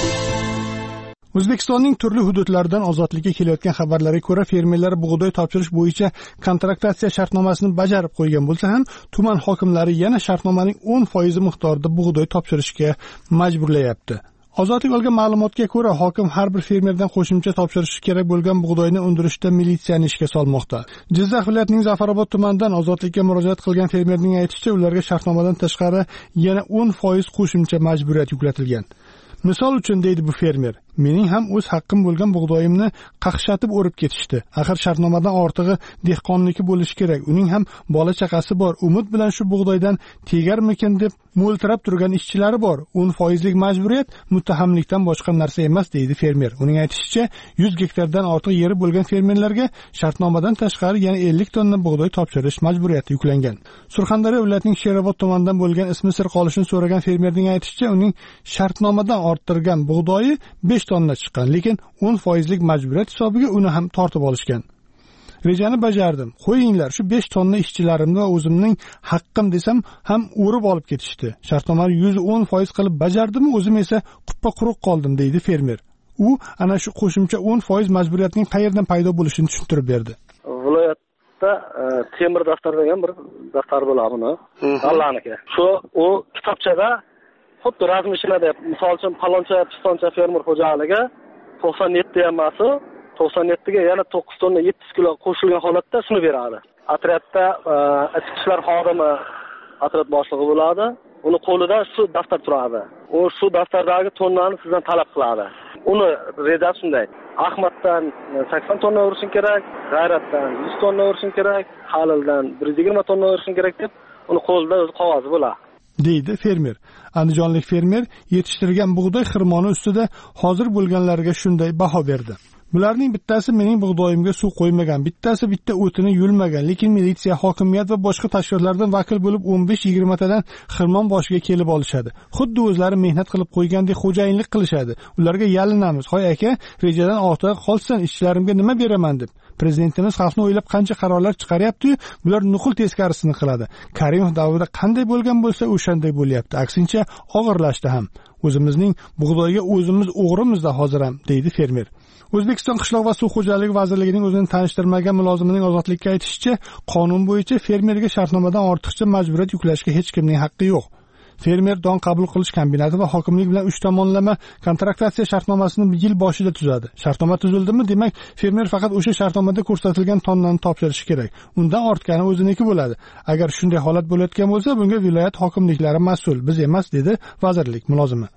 O'zbekistonning turli hududlaridan ozodlikka kelayotgan xabarlarga ko'ra, fermerlar bug'doy topshirish bo'yicha kontraktatsiya shartnomasini bajarib qo'ygan bo'lsa ham, tuman hokimlari yana shartnomaning o'n foiz miqdorida bug'doy topshirishga majburlayapti. Ozodlik olgan ma'lumotga ko'ra, hokim har bir fermerdan qo'shimcha topshirishi kerak bo'lgan bug'doyni undirishda militsiyani ishga solmoqda. Jizzax viloyatining Zafarobod tumanidan ozodlikka murojaat qilgan fermerning aytishicha, ularga shartnomadan tashqari yana o'n foiz qo'shimcha majburiyat yuklatilgan. Misol uchun deydi bu fermer, mening ham o'z haqqim bo'lgan bug'doyimni qaqshatib o'rib ketishdi. Axir shartnomadan ortig'i dehqonniki bo'lishi kerak. Uning ham bola chaqasi bor. Umid bilan shu bug'doydan tegarmikin deb mo'ltirab turgan ishchilari bor. o'n foizlik majburiyat muttahamlikdan boshqa narsa emas, deydi fermer. Uning aytishicha, yuz gektardan ortiq yeri bo'lgan fermerlarga shartnomadan tashqari yana ellik tonna bug'doy topshirish majburiyati yuklangan. Surxondaryo viloyatining Sherobod tumanidan bo'lgan ismi sir qolishini so'ragan fermerning aytishicha, uning shartnomadan orttirgan bug'doyi besh tonna chiqqan, lekin o'n foizlik majburiyat hisobiga uni ham tortib olishgan. Rejani bajardim. Qo'yinglar, shu besh tonna ishchilarimni va o'zimning haqqim desam ham o'rib olib ketishdi. Shartnomani yuz o'n foiz qilib bajardim, o'zim esa quppa quruq qoldim, deydi fermer. U ana shu qo'shimcha o'n foiz majburiyatning qayerdan paydo bo'lishini tushuntirib berdi. Viloyatda temir daftar degan bir daftar bo'ladi buni. Allaniki. Shu u kitobchada xuddi razmishina deb, misol uchun paloncha pistoncha fermer xo'jaligi to'qson yetti yammasi to'qson yettiga yana to'qqiz tonna yetti yuz kilo qo'shilgan holatda shuni beradi. Otryadda ichki ishlar xodimi otryad boshlig'i bo'ladi. Uni qo'lida shu daftar turadi. U shu daftardagi tonnani sizdan talab qiladi. Uni rejasi shunday: Ahmaddan sakson tonna urishing kerak, G'ayratdan yuz tonna urishing kerak, Halildan bir yuz yigirma tonna urishing kerak deb uni qo'lida o'z qog'ozi bo'ladi, deydi fermer. Andijonlik fermer yetishtirgan bug'doy xirmoni ustida hozir bo'lganlarga shunday baho berdi. Bularning bittasi mening bug'doyimga suv qo'ymagan, bittasi bitta o'tini yulmagan, lekin militsiya, hokimiyat va boshqa tashkilotlardan vakil bo'lib o'n besh yigirma tadan xirmon boshiga kelib olishadi. Xuddi o'zlari mehnat qilib qo'ygandek xo'jayinlik qilishadi. Ularga yalinamiz: "Hoy aka, rejadan ortiq qolsan, ishchilarimga nima beraman?" deb. Prezidentimiz xalqni o'ylab qancha qarorlar chiqaryapti, bular nuqul teskarisini qiladi. Karimov davrida qanday bo'lgan bo'lsa, o'shanday bo'lyapti. Aksincha og'irlashdi ham. O'zimizning bug'doyga o'zimiz o'g'rimizda hozir ham, deydi fermer. O'zbekiston qishloq va suv xo'jaligi vazirligining o'zini tanishtirmagan mulozimining ozodlikka aytishicha, qonun bo'yicha fermerga shartnomadan ortiqcha majburiyat yuklashga hech kimning haqqi yo'q. Fermer don qabul qilish kombinati va hokimlik bilan uch tomonlama kontraktatsiya shartnomasini yil boshida tuzadi. Shartnoma tuzildimi, demak, fermer faqat o'sha shartnomada ko'rsatilgan tonnani topshirishi kerak. Undan ortgani o'ziniki bo'ladi. Agar shunday holat bo'layotgan bo'lsa, bunga viloyat hokimliklari mas'ul, biz emas, dedi vazirlik mulozimi.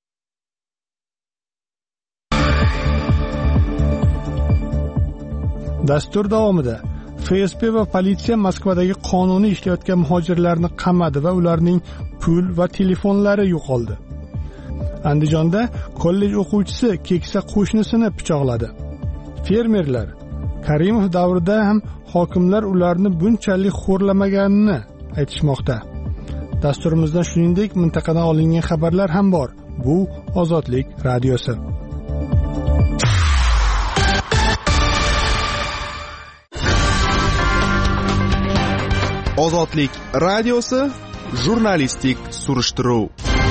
Dastur davomida F S B va politsiya Moskvadagi qonuniy ishlayotgan muhojirlarni qamadi va ularning pul va telefonlari yo'qoldi. Andijonda kollej o'quvchisi keksa qo'shnisini pichoqladi. Fermerlar Karimov davrida ham hokimlar ularni bunchalik xo'rlamaganini aytishmoqda. Dasturimizda shuningdek mintaqadan olingan xabarlar ham bor. Bu Ozodlik radiosi. Ozodlik radiosi jurnalistik surishtiruv.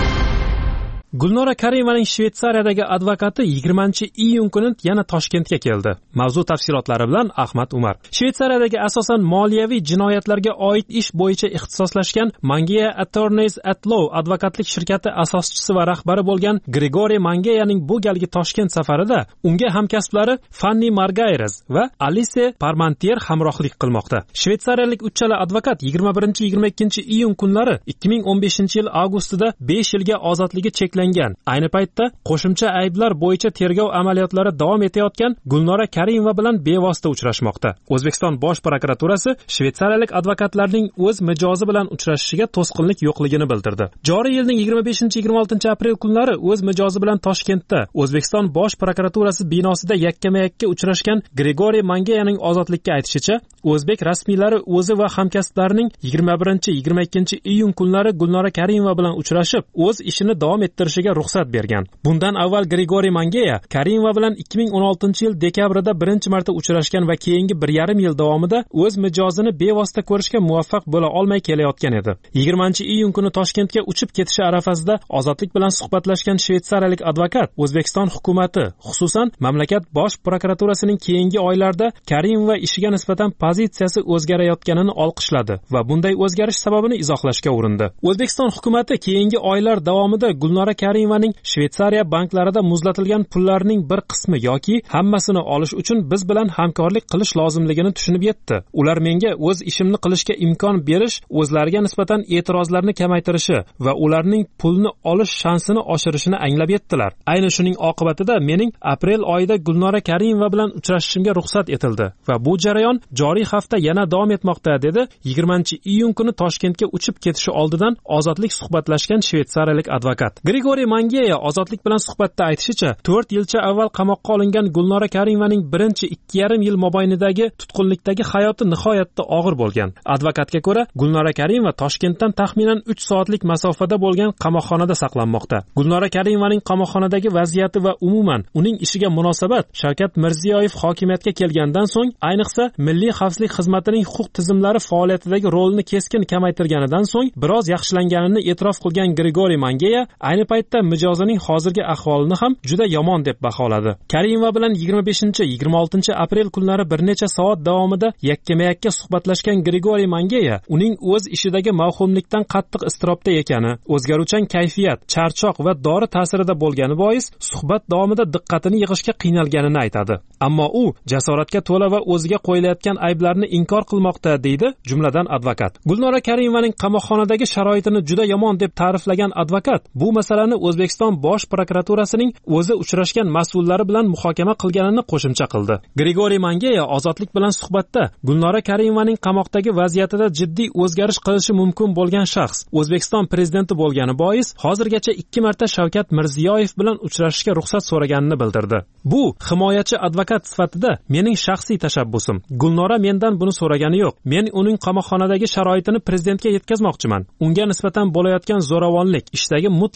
Gulnora Karimovaning Shveysariyadagi advokati yigirmanchi iyun kuni yana Toshkentga keldi. Mavzu tafsilotlari bilan Ahmad Umar. Shveysariyadagi asosan moliyaviy jinoyatlarga oid ish bo'yicha ixtisoslashgan Mangeya Attorneys at Law advokatlik shirkati asoschisi va rahbari bo'lgan Grigoriy Mangeyaning bu galgi Toshkent safarida unga hamkasblari Fanny Margayres va Alice Parmentier hamrohlik qilmoqda. Shveysariyalik uchala advokat yigirma birinchi yigirma ikkinchi iyun kunlari ikki ming o'n beshinchi yil avgustida besh yilga ozodligi cheklangan. Ayni paytda qo'shimcha ayblar bo'yicha tergov amaliyotlari davom etayotgan Gulnora Karimova bilan bevosita uchrashmoqda. O'zbekiston Bosh prokuraturasi shveysariyalik advokatlarning o'z mijozi bilan uchrashishiga to'sqinlik yo'qligini bildirdi. Joriy yilning yigirma beshinchi yigirma oltinchi aprel kunlari o'z mijozi bilan Toshkentda O'zbekiston Bosh prokuraturasi binosida yakkama-yakka uchrashgan Grigoriy Mangeyaning ozodlikka aytishicha, o'zbek rasmiylari o'zi va hamkasblarining yigirma birinchi yigirma ikkinchi iyun kunlari Gulnora Karimova bilan uchrashib, o'z ishini davom ettirishiga ruxsat bergan. Bundan avval Grigoriy Mangeya Karimova bilan ikki ming o'n oltinchi yil dekabrida birinchi marta uchrashgan va keyingi bir yarim yil davomida o'z mijozini bevosita ko'rishga muvaffaq bo'la olmay kelayotgan edi. yigirmanchi iyun kuni Toshkentga uchib ketishi arafasida ozodlik bilan suhbatlashgan shveysariyalik advokat O'zbekiston hukumatı, xususan mamlakat Bosh prokuraturasining keyingi oylarda Karimova ishiga nisbatan pozitsiyasi o'zgarayotganini olqishladi va bunday o'zgarish sababini izohlashga urindi. O'zbekiston hukumatı keyingi oylar davomida Gulnora Karimovaning Shveysariya banklarida muzlatilgan pullarning bir qismi yoki hammasini olish uchun biz bilan hamkorlik qilish lozimligini tushunib yetdi. Ular menga o'z ishimni qilishga imkon berish, o'zlariga nisbatan e'tirozlarni kamaytirishi va ularning pulni olish shansini oshirishini anglab yetdilar. Ayni shuning oqibatida mening aprel oyida Gulnora Karimova bilan uchrashishimga ruxsat etildi va bu jarayon joriy hafta yana davom etmoqda, dedi yigirmanchi iyun kuni Toshkentga uchib ketishi oldidan ozodlik suhbatlashgan shveysariyalik advokat. Grigoriy Mangeya ozodlik bilan suhbatda aytishicha, to'rt yilcha avval qamoqqa olingan Gulnora Karimovaning birinchi ikki yarim yil mobaynidagi tutqunlikdagi hayoti nihoyatda og'ir bo'lgan. Advokatga ko'ra, Gulnora Karimova Toshkentdan taxminan uch soatlik masofada bo'lgan qamoqxonada saqlanmoqda. Gulnora Karimovaning qamoqxonadagi vaziyati va umuman uning ishiga munosabat Shavkat Mirziyoyev hokimiyatga kelgandan so'ng, ayniqsa Milliy xavfsizlik xizmatining huquq tizimlari faoliyatidagi rolini keskin kamaytirganidan so'ng biroz yaxshilanganini e'tirof qilgan Grigoriy Mangeya ayni paytda mijozining hozirgi ahvolini ham juda yomon deb baholadi. Karimova bilan yigirma beshinchi yigirma oltinchi aprel kunlari bir necha soat davomida yakkama-yakka suhbatlashgan Grigoriy Mangeya uning o'z ishidagi mavhumlikdan qattiq iztirobda ekani, o'zgaruvchan kayfiyat, charchoq va dori ta'sirida bo'lgani bois suhbat davomida diqqatini yig'ishga qiynalganini aytadi. Ammo u jasoratga to'la va o'ziga qo'yilayotgan ayblarni inkor qilmoqda, deydi jumladan advokat. Gulnora Karimovaning qamoqxonadagi sharoitini juda yomon deb ta'riflagan advokat bu masalani O'zbekiston Bosh prokuraturasining o'zi uchrashgan mas'ullari bilan muhokama qilganini qo'shimcha qildi. Grigoriy Mangeya ozodlik bilan suhbatda Gulnora Karimovaning qamoqdagi vaziyatida jiddiy o'zgarish qilishi mumkin bo'lgan shaxs O'zbekiston prezidenti bo'lgani bois hozirgacha ikki marta Shavkat Mirziyoyev bilan uchrashishga ruxsat so'raganini bildirdi. Bu himoyachi advokat sifatida mening shaxsiy tashabbusim. Gulnora mendan buni so'ragani yo'q. Men uning qamoqxonadagi sharoitini prezidentga yetkazmoqchiman. Unga nisbatan bo'layotgan zo'ravonlik, ishdagi mutlaq mavhum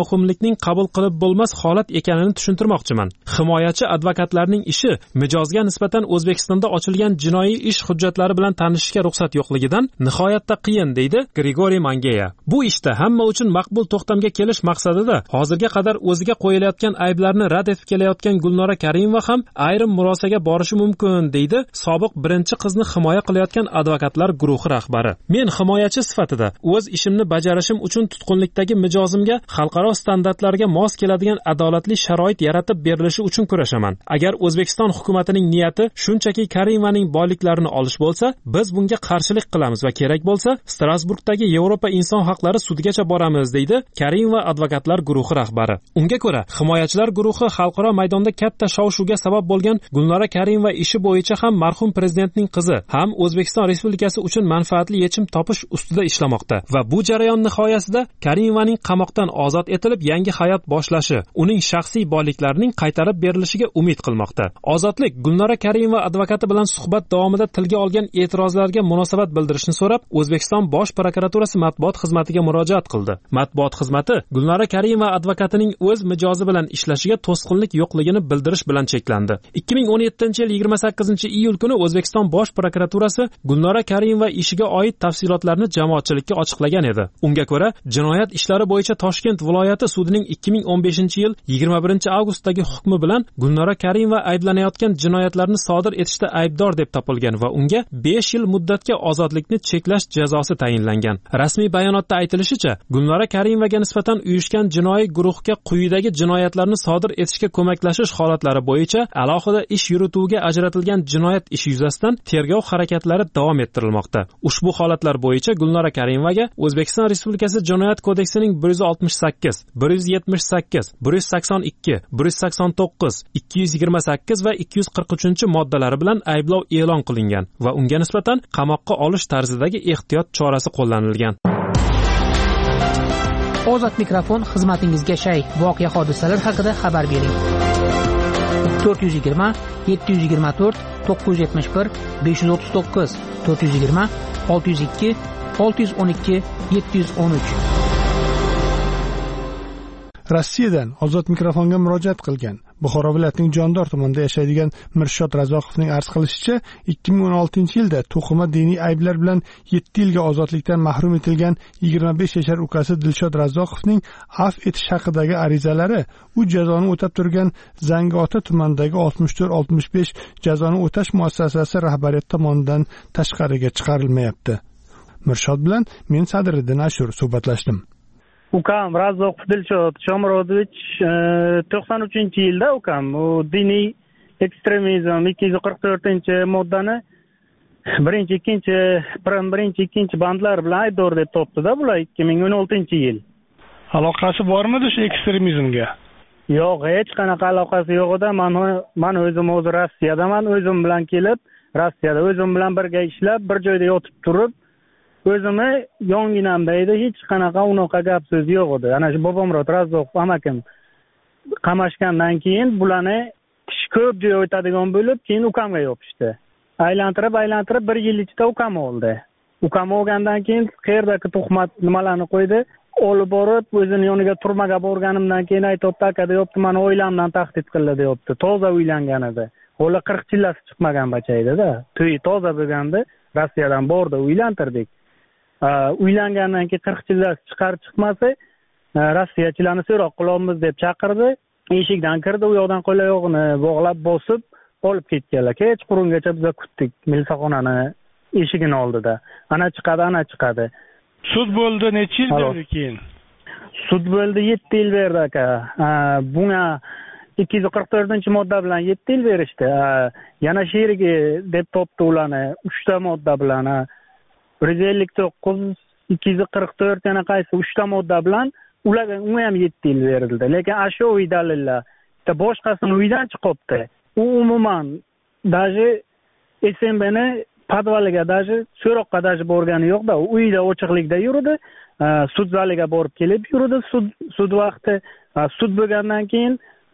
muhimlikning qabul qilib bo'lmas holat ekanini tushuntirmoqchiman. Himoyachi advokatlarning ishi mijozga nisbatan O'zbekistonda ochilgan jinoiy ish hujjatlari bilan tanishishga ruxsat yo'qligidan nihoyatda qiyin, deydi Grigoriy Mangeya. Bu ishda hamma uchun maqbul to'xtamga kelish maqsadida hozirga qadar o'ziga qo'yilayotgan ayblarni rad etib kelayotgan Gulnora Karimova ham ayrim murosaga borishi mumkin, deydi sobiq birinchi qizni himoya qilayotgan advokatlar guruhi rahbari. Men himoyachi sifatida o'z ishimni bajarishim uchun tutqunlikdagi mijozimga xalqaro standartlarga mos keladigan adolatli sharoit yaratib berilishi uchun kurashaman. Agar O'zbekiston hukumatining niyati shunchaki Karimovaning boyliklarini olish bo'lsa, biz bunga qarshilik qilamiz va kerak bo'lsa Strasburgdagi Yevropa inson haqlari sudigacha boramiz, deydi Karimova advokatlar guruhi rahbari. Unga ko'ra, himoyachilar guruhi xalqaro maydonda katta shov-shuvga sabab bo'lgan Gulnora Karimova ishi bo'yicha ham marhum prezidentning qizi ham O'zbekiston Respublikasi uchun manfaatli yechim topish ustida ishlamoqda va bu jarayon nihoyasida Karimovaning qamoqdan ozod etilib yangi hayot boshlashi, uning shaxsiy boyliklarining qaytarib berilishiga umid qilmoqda. Ozodlik Gulnora Karimova advokati bilan suhbat davomida tilga olgan e'tirozlarga munosabat bildirishni so'rab O'zbekiston Bosh prokuraturasi matbuot xizmatiga murojaat qildi. Matbuot xizmati Gulnora Karimova advokatining o'z mijozi bilan ishlashiga to'sqinlik yo'qligini bildirish bilan cheklandi. ikki ming o'n yettinchi yil yigirma sakkizinchi iyul kuni O'zbekiston Bosh prokuraturasi Gulnora Karimova ishiga oid tafsilotlarni jamoatchilikka ochiqlagan edi. Unga ko'ra, jinoyat ishlari bo'yicha Toshkent viloyati sudining ikki ming o'n beshinchi yil yigirma birinchi avgustdagi hukmi bilan Gulnora Karimova ayblanayotgan jinoyatlarni sodir etishda aybdor deb topilgan va unga besh yil muddatga ozodlikni cheklash jazosi tayinlangan. Rasmiy bayonotda aytilishicha, Gulnora Karimovaga nisbatan uyushgan jinoiy guruhga quyidagi jinoyatlarni sodir etishga ko'maklashish holatlari bo'yicha alohida ish yurituvga ajratilgan jinoyat ishi yuzasidan tergov harakatlari davom ettirilmoqda. Ushbu holatlar bo'yicha Gulnora Karimovaga O'zbekiston Respublikasi Jinoyat kodeksining bir yuz oltmish sakkiz, bir yuz yetmish sakkiz, bir yuz sakson ikki, bir yuz sakson to'qqiz, ikki yuz yigirma sakkiz va ikki yuz qirq uchinchi moddalari bilan ayblov e'lon qilingan va unga nisbatan qamoqqa olish tarzidagi ehtiyot chorasi qo'llanilgan. Ozod mikrofon xizmatingizga shay. Voqea hodisalar haqida xabar bering. to'rt yuz yigirma, yetti yuz yigirma to'rt, to'qqiz yuz yetmish bir, besh yuz o'ttiz to'qqiz, to'rt yuz yigirma, olti yuz ikki, olti yuz o'n ikki, yetti yuz o'n uch. Rossiyadan Ozod mikrofonga murojaat qilgan Buxoro viloyatining Jondor tumanida yashaydigan Mirshod Razoqovning arz qilishicha, ikki ming o'n oltinchi yilda to'qima diniy ayblar bilan yetti yilga ozodlikdan mahrum etilgan yigirma besh yashar ukasi Dilshod Razoqovning afv etish haqidagi arizalari u jazoni o'tab turgan Zangiota tumanidagi oltmish to'rt oltmish besh jazoni o'tash muassasasi rahbariyati tomonidan tashqariga chiqarilmayapti. Mirshod bilan men Sadriddin Ashur suhbatlashdim. Ukam Razoqov Dilshod Shomurodovich to'qson uchinchi yilda ukam u diniy ekstremizm ikki yuz qirq to'rtinchi moddani birinchi ikkinchi birinchi ikkinchi bandlar bilan aybdor deb topdi-da bular ikki ming o'n oltinchi yil. Aloqasi bormidi shu ekstremizmga? Yo'q, hech qanaqa aloqasi yo'q edi. Men men o'zim o'zi Rossiyadaman, o'zim bilan kelib, Rossiyada o'zim bilan birga ishlab, bir joyda yotib turib, o'zimni yonginamda edi, hech qanaqa unaqa gap so'z yo'q edi. Ana shu Bobomurod Razoqov amakim qamashgandan keyin bularni kishi ko'p joy o'tadigan bo'lib, keyin ukamga yopishdi. Aylantirib, aylantirib bir yil ichida ukam oldi. Ukam olgandan keyin qayerdagi tuhmat nimalarni qo'ydi, olib borib o'zini yoniga turmaga borganimdan keyin aytibdi, aka deyapti, meni oilamdan tahdid qildi deyapti. Toza uylangan edi. Hali qirq chillasi chiqmagan bacha edi-da. To'y toza bo'lganda Rossiyadan bordi, uylantirdik. Uylangandan keyin qirq chillasi chiqar chiqmasa Rossiyachilarni so'roq qilamiz deb chaqirdi. Eshikdan kirdi, u yoqdan qo'l oyog'ini bog'lab bosib olib ketganlar. Kechqurungacha biz kutdik milisaxonani eshigini oldida. Ana chiqadi, ana chiqadi. Sud bo'ldi, necha yil berdi keyin? Sud bo'ldi, yetti yil berdi aka. Bunga ikki yuz qirq to'rtinchi modda bilan yetti yil berishdi. Yana sherigi deb topdi ularni uchta modda bilan. bir yuz ellik to'qqiz, ikki yuz qirq to'rt yana qaysi uchta modda bilan ularga unga ham yetti yil berildi. Lekin ashyoviy dalillar bitta boshqasini uydan chiqibdi. U umuman даже S M B'ni podvaliga даже so'roqqa даже borgani yo'q-da. U uyda ochiqlikda yurdi. Sud zaliga borib kelib yurdi sud sud vaqti. Sud bo'lgandan keyin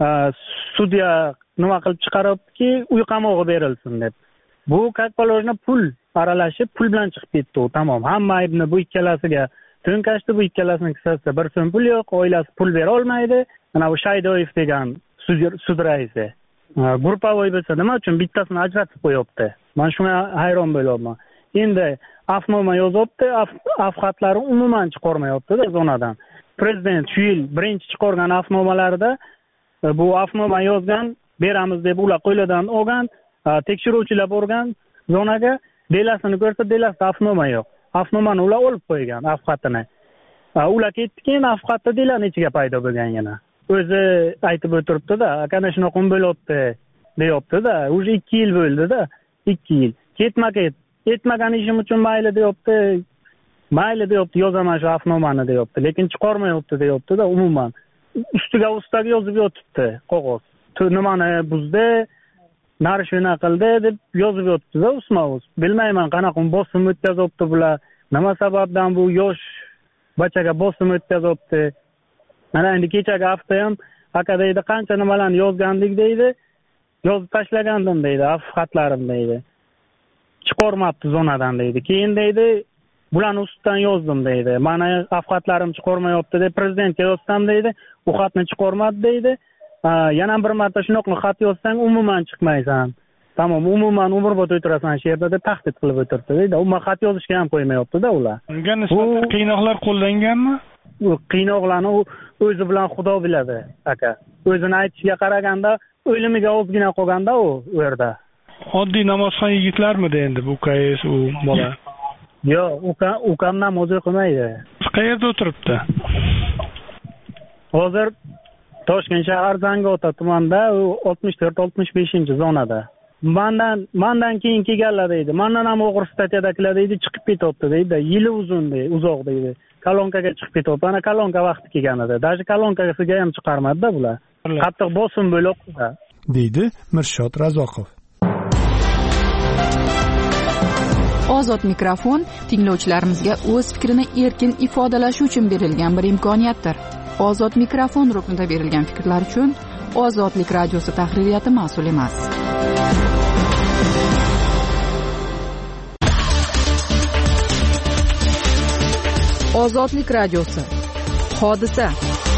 sudya nima qilib chiqaribdiki, uy qamog'i berilsin deb. Bu как положено pul aralashib, pul bilan chiqib ketdi u. Tamom, hamma aybni bu ikkalasiga to'nkashdi. Bu ikkalasini kissasida bir so'm pul yo'q, oilasi pul bera olmaydi. Mana bu Shaydoyev degan sud raisi gruppovoy bo'lsa nima uchun bittasini ajratib qo'yapti? Men shunga hayron bo'lyapman. Endi afnoma yozibdi, afxatlari umuman chiqarmayapti-da zonadan. Prezident shu yil birinchi chiqargan afnomalarida bu afnoma yozgan, beramiz deb ular qo'yladan olgan, tekshiruvchilar borgan zonaga, delasini ko'rsa, delasida afnoma yo'q. Afnomani ular olib qo'ygan, afxatini. Ular ketdi, keyin afxatda delarning ichiga paydo bo'lgan yana. O'zi aytib o'tiribdi-da, qana shunaqa bo'lyapti, deyapti-da. Уже ikki yil bo'ldi-da, ikki yil. Ketma-ket, etmagan ishim uchun mayli deyapti. Mayli deyapti, yozaman shu afnomani deyapti, lekin chiqarmayapti deyapti-da, umuman. Ustiga ustaga yozib yotibdi qog'oz. Nimani buzdi, narishvina qildi deb yozib yotibdi-da usma-us. Bilmayman qanaqa bosim o'tkazibdi bular. Nima sababdan bu yosh bachaga bosim o'tkazibdi? Mana endi kechagi hafta ham aka deydi, qancha nimalarni yozgandik deydi. Yozib tashlagandim deydi, afxatlarim deydi. Chiqarmabdi zonadan deydi. Keyin deydi, bularni ustidan yozdim deydi. Mana afxatlarim chiqarmayapti deb prezidentga yozsam deydi, u xatni chiqarmadi deydi. Yana bir marta shunaqa xat yozsang umuman chiqmaysan. Tamom, umuman umrbod o'tirasan shu yerda deb tahdid qilib o'tirdi deydi. Umuman xat yozishga ham qo'ymayapti-da ular. Unga nisbatan qiynoqlar qo'llanganmi? U qiynoqlarni o'zi bilan Xudo biladi, aka. O'zini aytishiga qaraganda o'limiga ozgina qolganda u u yerda. Oddiy namozxon yigitlarmidi endi bu qaysi u bola? Yo'q, uka ukam namoz o'qimaydi. Qayerda o'tiribdi? Hozir Toshkent shahar Zangiota tumanida oltmish to'rt oltmish beshinchi zonada. Mendan mendan keyin kelganlar deydi. Mendan ham o'g'ir statiyadagilar deydi, chiqib ketyapti deydi. Yili uzun deydi, uzoq deydi. Kolonkaga chiqib ketyapti. Ana kolonka vaqti kelgan edi. Даже kolonkasiga ham chiqarmadi-da bular. Qattiq bosim bo'lyapti-da, deydi Mirshod Razoqov. Ozod mikrofon tinglovchilarimizga o'z fikrini erkin ifodalashi uchun berilgan bir imkoniyatdir. Ozod mikrofon ruknida berilgan fikrlar uchun Ozodlik radiosi tahririyati mas'ul emas. Ozodlik radiosi. Hodisa.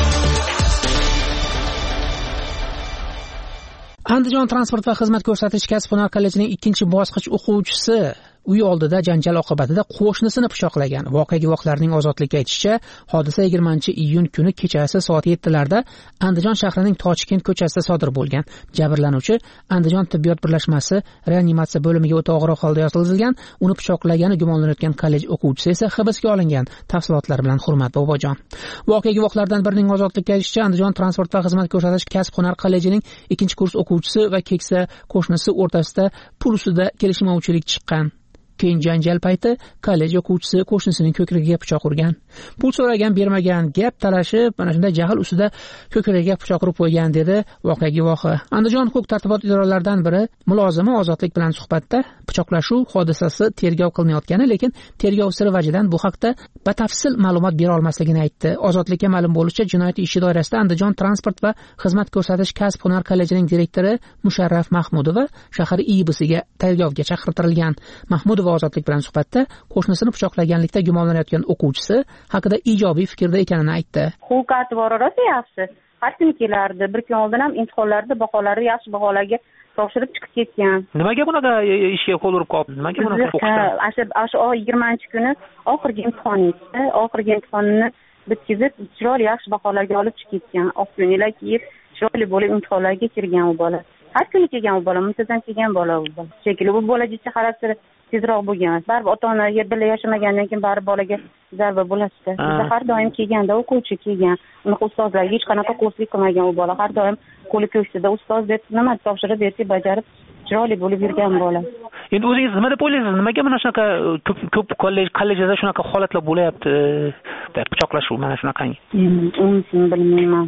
Andijon transport va xizmat ko'rsatish kasb-hunar kollejining ikkinchi bosqich o'quvchisi uy oldida janjal oqibatida qo'shnisini pichoqlagan. Voqea guvohlarining Ozodlikka aytishicha, hodisa yigirmanchi iyun kuni kechasi soat yettilarda Andijon shahrining Toshkent ko'chasida sodir bo'lgan. Jabrlanuvchi Andijon tibbiyot birlashmasi reanimatsiya bo'limiga o'ta og'ir holda yotqizilgan. Uni pichoqlagani gumonlanayotgan kollej o'quvchisi esa hibsga olingan. Tafsilotlar bilan Hurmat Bobojon. Voqea guvohlaridan birining Ozodlikka aytishicha, Andijon transport va xizmat ko'rsatish kasb-hunar kollejining ikkinchi kurs o'quvchisi va keksa qo'shnisi o'rtasida pul ustida kelishmovchilik chiqqan. Keyin janjal payti kollej o'quvchisi qo'shnisining ko'kragiga pichoq urgan. Pul so'ragan, bermagan, gap talashib, mana shunday jahl ustida ko'kragiga pichoq urib qo'ygan dedi voqea guvohi. Andijon huquq tartibot idoralaridan biri mulozimi Ozodlik bilan suhbatda pichoqlashuv hodisasi tergov qilinayotgani, lekin tergov siri vajidan bu haqda batafsil ma'lumot bera olmasligini aytdi. Ozodlikka ma'lum bo'lishicha, jinoyat ishi doirasida Andijon transport va xizmat ko'rsatish kasb-hunar kollejining direktori Musharraf Mahmudova shahar I B siga tergovga chaqirtirilgan. Mahmudova Ozodlik bilan suhbatda qo'shnisini pichoqlaganlikda gumonlanayotgan o'quvchisi haqida ijobiy fikrda ekanini aytdi. Huquqati bor rosa yaxshi. Har kuni kelardi. Bir kun oldin ham imtihonlarda baholari yaxshi baholarga topshirib chiqib ketgan. Nimaga bunaqa ishga qo'l urib qoldi? Nimaga bunaqa o'qishdi? O'sha yigirmanchi kuni oxirgi imtihon edi. Oxirgi imtihonni bitkazib, chiroyli yaxshi baholarga olib chiqib ketgan. Oq ko'ylak kiyib, chiroyli bo'lib imtihonlarga kirgan u bola. Har kuni kelgan u bola, muntazam kelgan bola u bola. Shekilli bu bola jicha xarakteri tezroq bo'lgan. Baribir ota-ona yerda yashamagandan keyin baribir bolaga zarba bo'ladi. Bizda har doim kelganda o'quvchi kelgan. Unaqa ustozlar hech qanaqa kurslik qilmagan u bola. Har doim qo'li ko'ksida ustoz deb nima topshirib berdi, bajarib chiroyli bo'lib yurgan bola. Endi o'zingiz nima deb o'ylaysiz? Nimaga mana shunaqa ko'p ko'p kollej kollejda shunaqa holatlar bo'layapti? Pichoqlashuv mana shunaqangi. Unisini bilmayman.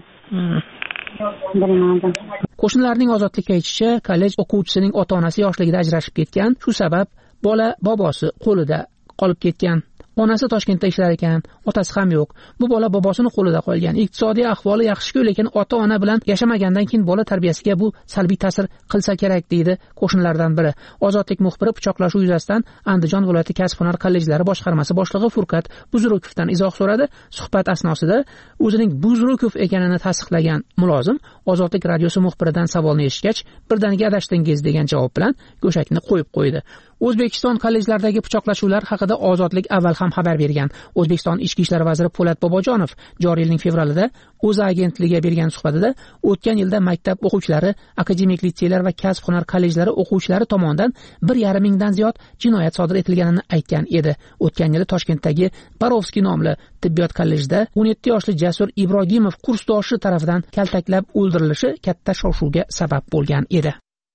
Bilmadim. Qo'shnilarning Ozodlikka aytishicha, kollej o'quvchisining ota-onasi yoshligida ajrashib ketgan. Shu sabab bola bobosi qo'lida qolib ketgan. onasi Toshkentda ishlar ekan, otasi ham yo'q. Bu bola bobosini qo'lida qolgan. Iqtisodiy ahvoli yaxshi-ku, lekin ota-ona bilan yashamagandan keyin bola tarbiyasiga bu salbiy ta'sir qilsa kerak, deydi qo'shnilardan biri. Ozodlik muxbiri pichoqlashuv yuzasidan Andijon viloyati kasb-hunar kollejlari boshqarmasi boshlig'i Furqat Buzrukovdan izoh so'radi. Suhbat asnosida o'zining Buzrukov ekanini tasdiqlagan mulozim Ozodlik radiosi muxbiridan savolni eshitgach, birdaniga adashdingiz degan javob bilan go'shakni qo'yib qo'ydi. O'zbekiston kollejlaridagi pichoqlashuvlar haqida Ozodlik avval ham xabar bergan. O'zbekiston Ichki ishlar vaziri Po'lat Bobojonov joriy yilning fevralida o'zi agentligiga bergan suhbatida o'tgan yilda maktab o'quvchilari, akademik litseylar va kasb-hunar kollejlari o'quvchilari tomonidan bir yarim mingdan ziyod jinoyat sodir etilganini aytgan edi. O'tgan yili Toshkentdagi Barovskiy nomli tibbiyot kollejida o'n yetti yoshli Jasur Ibrohimov kursdoshi tomonidan kaltaklab o'ldirilishi katta shov-shuvga sabab bo'lgan edi.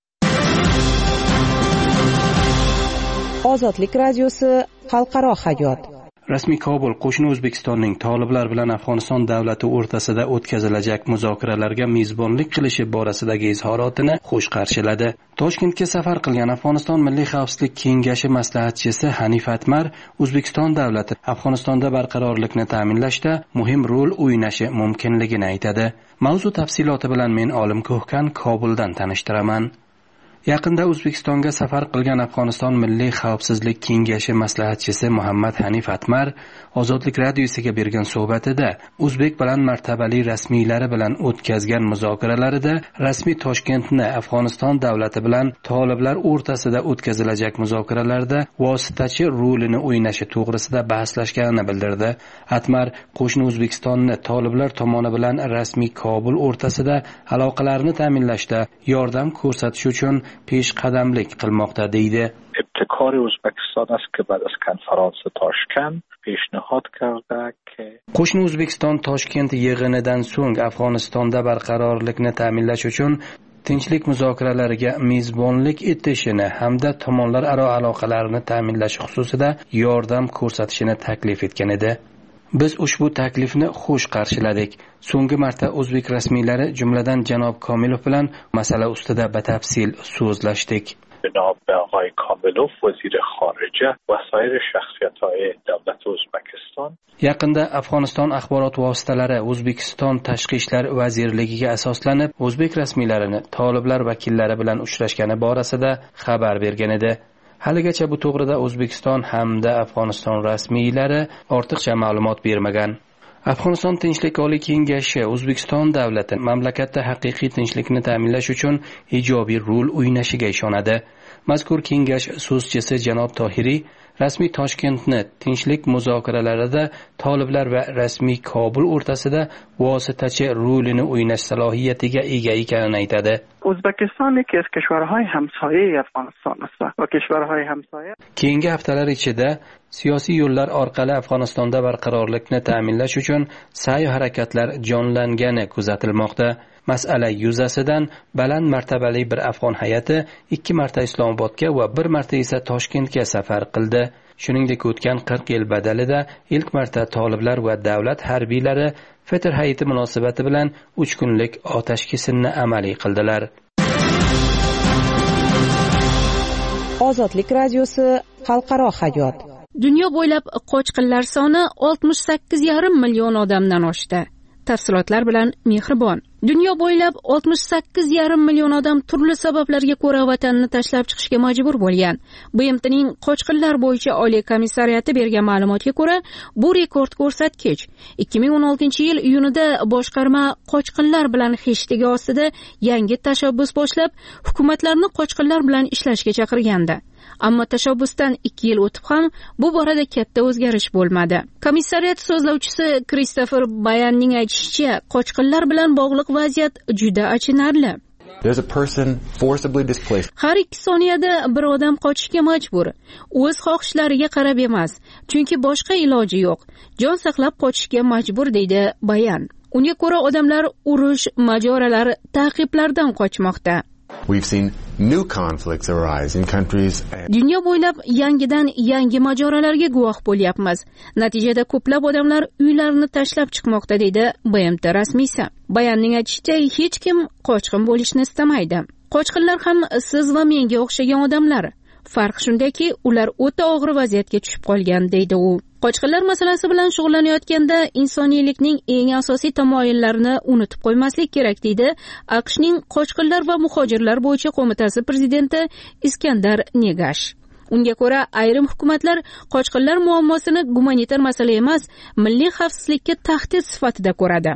Ozodlik radiosi xalqaro hayot. Rasmiy Kobul qo'shni O'zbekistonning toliblar bilan Afg'oniston davlati o'rtasida o'tkazilajak muzokaralarga mezbonlik qilishi borasidagi izhorotini xush qarshiladi. Toshkentga safar qilgan Afg'oniston Milliy xavfsizlik kengashi maslahatchisi Hanif Atmar O'zbekiston davlati Afg'onistonda barqarorlikni ta'minlashda muhim rol o'ynashi mumkinligini aytadi. Mavzu tafsiloti bilan men Olim Ko'hkan Kobuldan tanishtiraman. Yaqinda O'zbekistonga safar qilgan Afg'oniston Milliy xavfsizlik kengashi maslahatchisi Muhammad Hanif Atmar Ozodlik radiosiga bergan suhbatida O'zbek bilan martabali rasmiylari bilan o'tkazgan muzokaralarida rasmiy Toshkentni Afg'oniston davlati bilan toliblar o'rtasida o'tkazilajak muzokaralarda vositachi rolini o'ynashi to'g'risida bahslashganini bildirdi. Atmar qo'shni O'zbekistonni toliblar tomoni bilan rasmiy Kobul o'rtasida aloqalarni ta'minlashda yordam ko'rsatish uchun peshqadamlik qilmoqda deydi. ابتکار ازبکستان است که بعد از کنفرانس تاشکند پیشنهاد کرده که qo'shni O'zbekiston Toshkent yig'inidan so'ng Afg'onistonda barqarorlikni ta'minlash uchun tinchlik muzokaralariga mezbonlik etishini hamda tomonlar aro aloqalarni ta'minlash xususida yordam ko'rsatishini taklif etgan edi. Biz ushbu taklifni xush qarshiladik. So'nggi marta o'zbek rasmiylari, jumladan janob Komilov bilan masala ustida batafsil so'zlashdik. جناب آقای کاملوف وزیر خارجه و سایر شخصیت‌های دولت ازبکستان Yaqinda Afg'oniston axborot vositalari O'zbekiston Tashqi ishlar vazirligiga asoslanib, o'zbek rasmiylarini toliblar vakillari bilan uchrashgani borasida xabar bergan edi. Haligacha bu to'g'rida O'zbekiston hamda Afg'oniston rasmiylari ortiqcha ma'lumot bermagan. Afg'oniston Tinchlik oliy kengashi O'zbekiston davlati mamlakatda haqiqiy tinchlikni ta'minlash uchun ijobiy rol o'ynashiga ishonadi. Mazkur kengash so'zchisi janob Tohiriy rasmiy Toshkentni tinchlik muzokaralarida toliblar va rasmiy Kobul o'rtasida vositachi rolini o'ynash salohiyatiga ega ekanini aytadi. O'zbekiston یکی از کشورهای همسایه افغانستان است و کشورهای همسایه keyingi haftalar ichida siyosiy yo'llar orqali Afg'onistonda barqarorlikni ta'minlash uchun sa'y harakatlar jonlangani kuzatilmoqda. Masala yuzasidan baland martabali bir afg'on hay'ati ikki marta Islomobodga va bir marta esa Toshkentga safar qildi. Shuningdek, o'tgan qirq yil badalida ilk marta toliblar va davlat harbiylari Fitr hayiti munosabati bilan uch kunlik otash kesimni amaliy qildilar. Ozodlik radiosi xalqaro hayot. Dunyo bo'ylab qochqinlar soni oltmish sakkiz yarim million odamdan oshdi. Tafsilotlar bilan Mehribon. Dunyo bo'ylab oltmish sakkiz yarim million odam turli sabablarga ko'ra vatanni tashlab chiqishga majbur bo'lgan. B M Tning qochqinlar bo'yicha Oliy komissariyati bergan ma'lumotga ko'ra, bu rekord ko'rsatkich. ikki ming o'n oltinchi yil iyunida boshqarma qochqinlar bilan heshtigi ostida yangi tashabbus boshlab, hukumatlarni qochqinlar bilan ishlashga chaqirgandi. Ammo tashabbusdan ikki yil o'tib ham bu borada katta o'zgarish bo'lmadi. Komissariyat so'zlovchisi Kristofer Bayanning aytishicha, qochqinlar bilan bog'liq vaziyat juda achinarli. Har ikki soniyada bir odam qochishga majbur. O'z xohishlariga qarab emas, chunki boshqa iloji yo'q. Jon saqlab qochishga majbur, deydi Bayan. Unga ko'ra odamlar urush, mojarolar, ta'qiblardan qochmoqda. We've seen new conflicts arise in countries. Dunyo bo'ylab yangidan yangi mojarolarga guvoh bo'lyapmiz. Natijada ko'plab odamlar uylarini tashlab chiqmoqda, deydi B M T rasmiysi. Bayanning aytishicha, hech kim qochqin bo'lishni istamaydi. Qochqinlar ham siz va menga o'xshagan odamlar. farq shundaki, ular o'ta og'ir vaziyatga tushib qolgan, deydi u. Qochqinlar masalasi bilan shug'ullanayotganda insoniylikning eng asosiy tamoyillarini unutib qo'ymaslik kerak, deydi AQShning Qochqinlar va muhojirlar bo'yicha qo'mitasi prezidenti Iskandar Negash. Unga ko'ra, ayrim hukumatlar qochqinlar muammosini gumanitar masala emas, milliy xavfsizlikka tahdid sifatida ko'radi.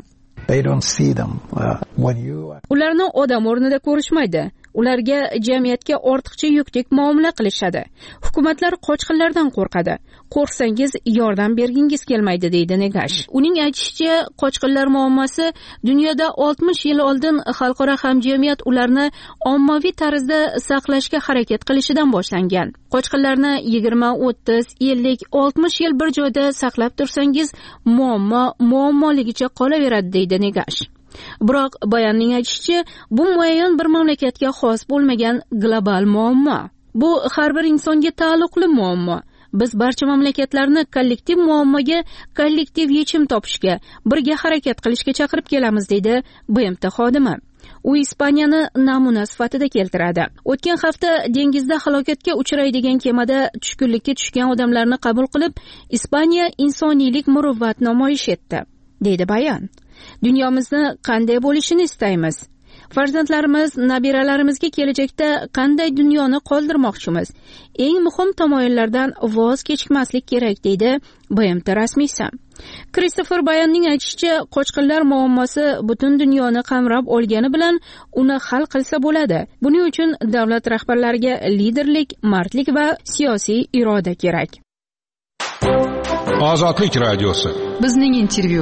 Ularni odam o'rnida ko'rishmaydi. Ularga jamiyatga ortiqcha yukdek muomala qilishadi. Hukumatlar qochqinlardan qo'rqadi. Qo'rqsangiz yordam bergingiz kelmaydi, deydi Negash. Uning aytishicha, qochqinlar muammosi dunyoda oltmish yil oldin xalqaro hamjamiyat ularni ommaviy tarzda saqlashga harakat qilishidan boshlangan. Qochqinlarni yigirma, o'ttiz, ellik, oltmish yil bir joyda saqlab tursangiz, muammo muammoligicha qolaveradi, deydi Negash. Biroq bayonning aytishicha, bu muayyan bir mamlakatga xos bo'lmagan global muammo. Bu har bir insonga taalluqli muammo. Biz barcha mamlakatlarni kollektiv muammoga kollektiv yechim topishga, birga harakat qilishga chaqirib kelamiz, deydi B M T xodimi. U Ispaniyani namuna sifatida keltiradi. O'tgan hafta dengizda halokatga uchraydigan kemada tushkunlikka tushgan odamlarni qabul qilib, Ispaniya insoniylik muruvvat namoyish etdi, deydi bayon. Dunyomizni qanday bo'lishini istaymiz? Farzandlarimiz, nabiralarimizga kelajakda qanday dunyoni qoldirmoqchimiz? Eng muhim tamoyillardan voz kechmaslik kerak, deydi B M T rasmiysi. Kristofer Bayonning aytishicha, qochqinlar muammosi butun dunyoni qamrab olgani bilan uni hal qilsa bo'ladi. Buning uchun davlat rahbarlariga liderlik, mardlik va siyosiy iroda kerak. Ozodlik radiosi. Bizning intervyu.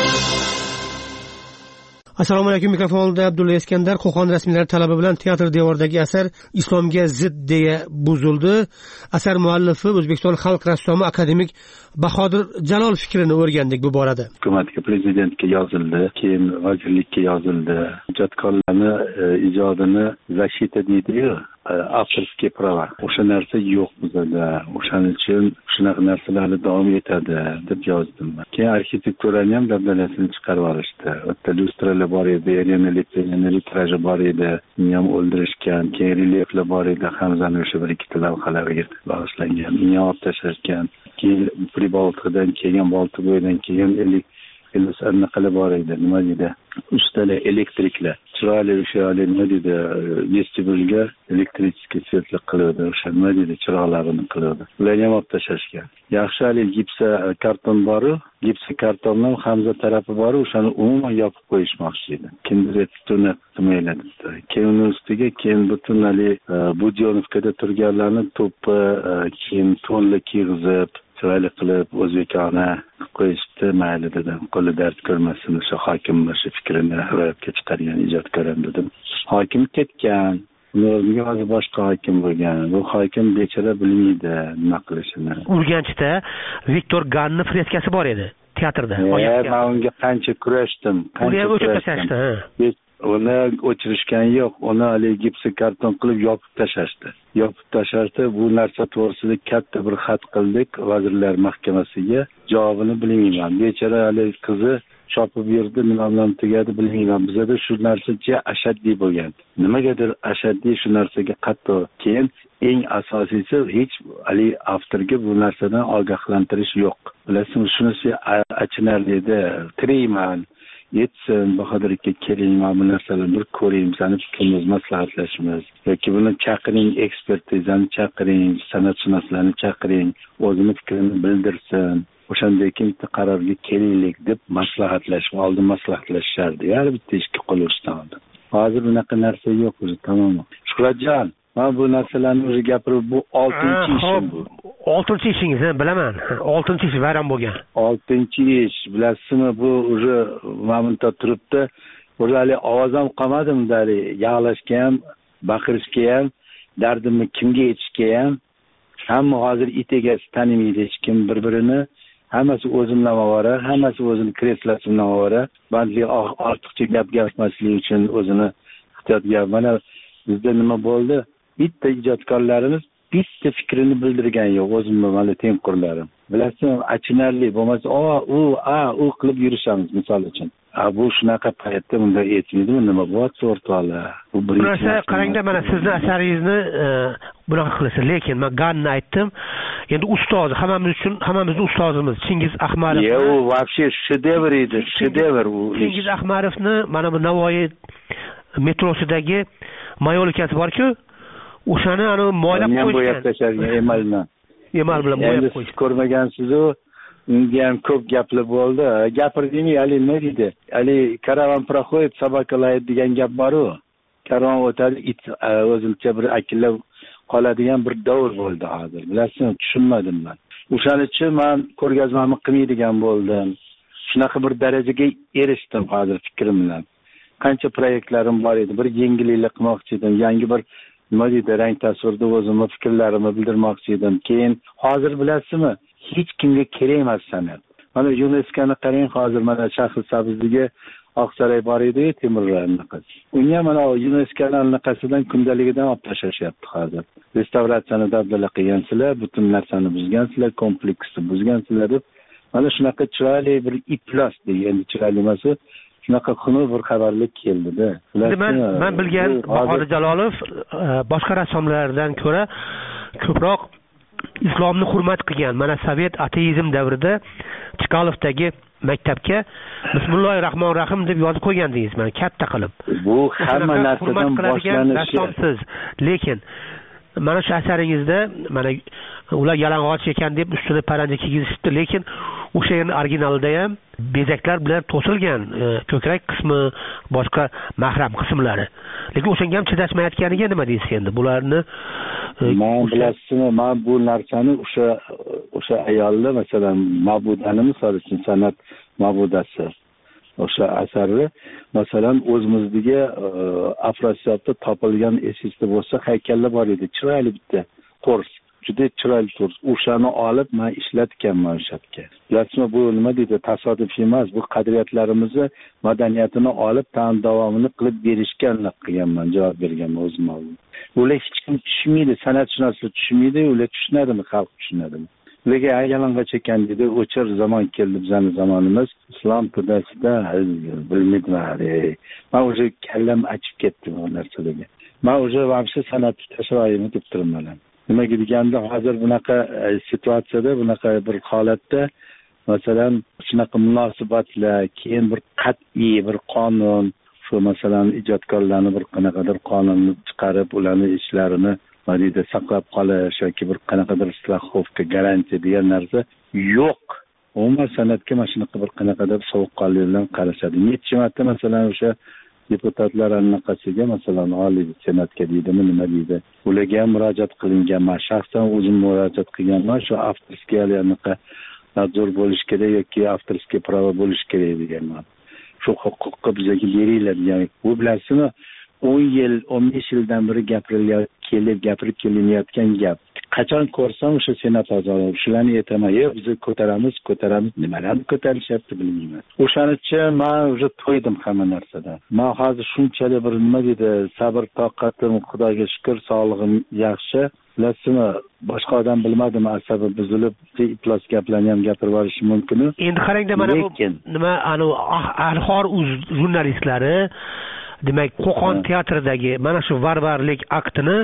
Assalomu alaykum. Mikrofonda Abdulla Iskandar. Qo'qon rasmiylari talabi bilan teatr devoridagi asar Islomga zid deya buzildi. Asar muallifi O'zbekiston xalq rassomi akademik Bahodir Jalol fikrini o'rgandik bu borada. Hukumatga, prezidentga yozildi, keyin vazirlikka yozildi. Ijodkorlarni ijodini zashita deydi-yu, avtorskiy prava. O'sha narsa yo'q bizda. O'shaning uchun shunaqa narsalarni davom etadi deb yozdim. Keyin arxitekturani ham dabdalasini chiqarib olishdi. O'tda lustralar bor edi, yana litraji bor edi, uni ham o'ldirishgan. Keyin relyeflar bor edi, Hamzani o'sha bir ikkita lavhalarga bag'ishlangan. Uni olib tashlashgan. Keyin Priboltiqdan kelgan, Boltiqbo'ydan kelgan ellik anaqalar bor edi. Nima deydi? Ustalar, elektriklar. Chiroyli o'sha nima deydi? Vestibulga elektriskiy svetlik qiladi. O'sha nima deydi? Chiroqlarini qiladi. Ularni ham olib tashlashgan. Yaxshi hali gipsa karton bor-u, gipsa kartondan Hamza tarafi bor-u, o'shani umuman yopib qo'yishmoqchi edi. Kimdir tuni qimayladi. Keyin uning ustiga keyin butun hali Budyonovkada turganlarni to'pi, keyin to'nli kiyg'izib chiroyli qilib o'zbekona qo'yishdi, mayli dedim. Qo'li dard ko'rmasin, o'sha hokim o'sha fikrini ro'yobga chiqargan ijodkorim dedim. Hokim ketgan, o'rniga hozir boshqa hokim bo'lgan. Bu hokim bechora bilmaydi nima qilishini. Urganchda Viktor Ganni freskasi bor edi teatrda. Men unga qancha kurashdim, qancha kurashdim. Uni o'chirishgan yo'q. Uni hali gipsi karton qilib yopib tashlashdi. Yopib tashlashdi. Bu narsa to'g'risida katta bir xat qildik Vazirlar Mahkamasiga. Javobini bilmayman. Bechora hali qizi chopib yurdi, nima bilan tugadi bilmayman. Bizda shu narsa juda ashaddiy bo'lgan. Nimagadir ashaddiy shu narsaga qattiq. Keyin eng asosiysi hech hali avtorga bu narsadan ogohlantirish yo'q. Bilasizmi, shunisi achinarli edi. Treyman yetsin, Bahodir aka keling, mana bu narsalarni bir ko'ring, sani fikrimiz maslahatlashimiz yoki buni chaqiring, ekspertizani chaqiring, san'atshunoslarni chaqiring, o'zini fikrini bildirsin. O'shandan keyin bitta qarorga kelaylik deb maslahatlashib, oldin maslahatlashardi. Yana bitta ishga qo'l urishdi. Hozir bunaqa narsa yo'q o'zi, tamom. Shuhratjon, men bu narsalarni o'zi gapirib, bu oltinchi ishim bu. oltinchi ishingizni bilaman. oltinchi ish bayram bo'lgan. oltinchi ish, bilasizmi, bu o'zi mamnunta turibdi. O'zi hali ovozim qolmadim, dali yig'lashga ham, baqirishga ham, dardimni kimga aytishga ham. Hamma hozir it egasi tanimaydi hech kim bir-birini. Hammasi o'zimdan ovora, hammasi o'zini kreslosi bilan ovora. Bandli ortiqcha gap gapirmaslik uchun o'zini ehtiyotga. Mana bizda nima bo'ldi? Bitta ijodkorlarimiz bitta fikrini bildirgan yo'q, o'zimni mana tengqurlarim. Bilasizmi, achinarli bo'lmasa, "O, u, a, u" qilib yurishamiz, misol uchun. A bu shunaqa paytda bunda aytmaydi, nima bo'lyapti o'rtoqlar? Bu birinchi narsa, qarangda, mana sizning asaringizni bunaqa qilsa. Lekin men Ganni aytdim. Endi ustoz, hammamiz uchun hammamizning ustozimiz Chingiz Ahmarov. Ya u вообще shedevr edi, shedevr u. Chingiz Ahmarovni mana bu Navoiy metrosidagi mayolikasi bor-ku, o'shani ana moylab qo'yishgan. Men bo'yab tashlagan emalni. Emal bilan bo'yab qo'yishgan. Ko'rmagansiz-ku. Unga ham ko'p gaplar bo'ldi. Gapirdingmi, Ali nima deydi? Ali karavan proходит, собака лает degan gap bor-ku. Karvon o'tadi, it o'zimcha bir akillab qoladigan bir davr bo'ldi hozir. Bilasizmi, tushunmadim men. O'shaning uchun men ko'rgazmamni qilmaydigan bo'ldim. Shunaqa bir darajaga erishdim hozir fikrim bilan. Qancha proyektlarim bor edi. Bir yengillik qilmoqchi edim. Yangi bir nima deydi, rang tasvirda o'zimni fikrlarimni bildirmoqchi edim. Keyin hozir bilasizmi, hech kimga kerak emas san'at. Mana YuNESKOni qarang, hozir mana Shahrisabzdagi Oqsaroy bor edi, Temurlarniqasi. Unga mana YuNESKOning anaqasidan kundaligidan olib tashlashyapti hozir. Restavratsiyani dabdala qilgansizlar, butun narsani buzgansizlar, kompleksni buzgansizlar deb mana shunaqa chiroyli bir iflos degan chiroyli emas, shunaqa xunuk bir xabarlik keldi-da. Men men bilgan Bahor Jalolov boshqa rassomlardan ko'ra ko'proq islomni hurmat qilgan. Mana sovet ateizm davrida Chkalovdagi maktabga Bismillahir Rahmonir Rahim deb yozib qo'ygandingiz, mana katta qilib. Bu hamma narsadan boshlanishi. Lekin mana shu asaringizda mana ular yalang'och ekan deb ustida paranja kiygizishdi, lekin o'sha yerning originalida ham bezaklar bilan to'silgan, ko'krak qismi, boshqa mahram qismlari. Lekin o'shanga ham chidashmayotganiga nima deysiz endi? Bularni men bilasizmi, men bu narsani o'sha o'sha ayolni, masalan, Ma'budani misol uchun san'at ma'budasi o'sha asarni masalan o'zimizdagi Afrosiyobda topilgan esingizda bo'lsa haykallar bor edi, chiroyli bitta qurs, juda chiroyli qurs. O'shani olib men ishlatganman o'sha yerga. Bilasizmi, bu nima deydi, tasodif emas, bu qadriyatlarimizni, madaniyatini olib tan davomini qilib berishganlik qilganman, javob berganman o'zim oldim. Ular hech kim tushunmaydi, san'atshunoslar tushunmaydi, ular tushunadimi, xalq tushunadimi? Ularga ayolang'och ekan dedi, o'chir zamon keldi bizning zamonimiz, islom to'dasida bilmayman. Men o'sha kallam achib ketdim bu narsalarga. Men o'sha vaqtda san'at tasavvurimi deb turibman. Nimaga deganda hozir bunaqa situatsiyada, bunaqa bir holatda masalan shunaqa munosabatlar, keyin bir qat'iy bir qonun, shu masalan ijodkorlarni bir qanaqadir qonunni chiqarib, ularning ishlarini madida saqlab qolish yoki bir qanaqadir страховка, garantiya degan narsa yo'q. Umuman san'atga mana shunaqa bir qanaqadir sovuqqonlik bilan qarashadi. Necha marta masalan o'sha deputatlar anaqasiga masalan oliy senatga deydimi, nima deydi, ularga ham murojaat qilingan. Men shaxsan o'zim murojaat qilganman, shu avtorskiy anaqa nadzor bo'lish kerak yoki avtorskiy pravo bo'lish kerak deganman. Shu huquqni bizga beringlar degan. Bu bilasizmi, o'n yil, o'n besh yildan beri gapirilayotgan, kelib gapirib kelinayotgan gap. Qachon ko'rsam o'sha senat a'zolari shularni aytaman, "Yo'q, biz ko'taramiz, ko'taramiz, nimalarni ko'tarishyapti bilmayman." O'shaning uchun men o'sha to'ydim hamma narsadan. Men hozir shunchalik bir nima dedi, sabr, toqatim, Xudoga shukr, sog'lig'im yaxshi. Bilasizmi, boshqa odam bilmadim, asabi buzilib, iflos gaplarni ham gapirib yuborishi mumkin. Endi qarangda mana bu nima, ana Alxor jurnalistlari, demak, Qo'qon teatridagi mana shu varvarlik aktini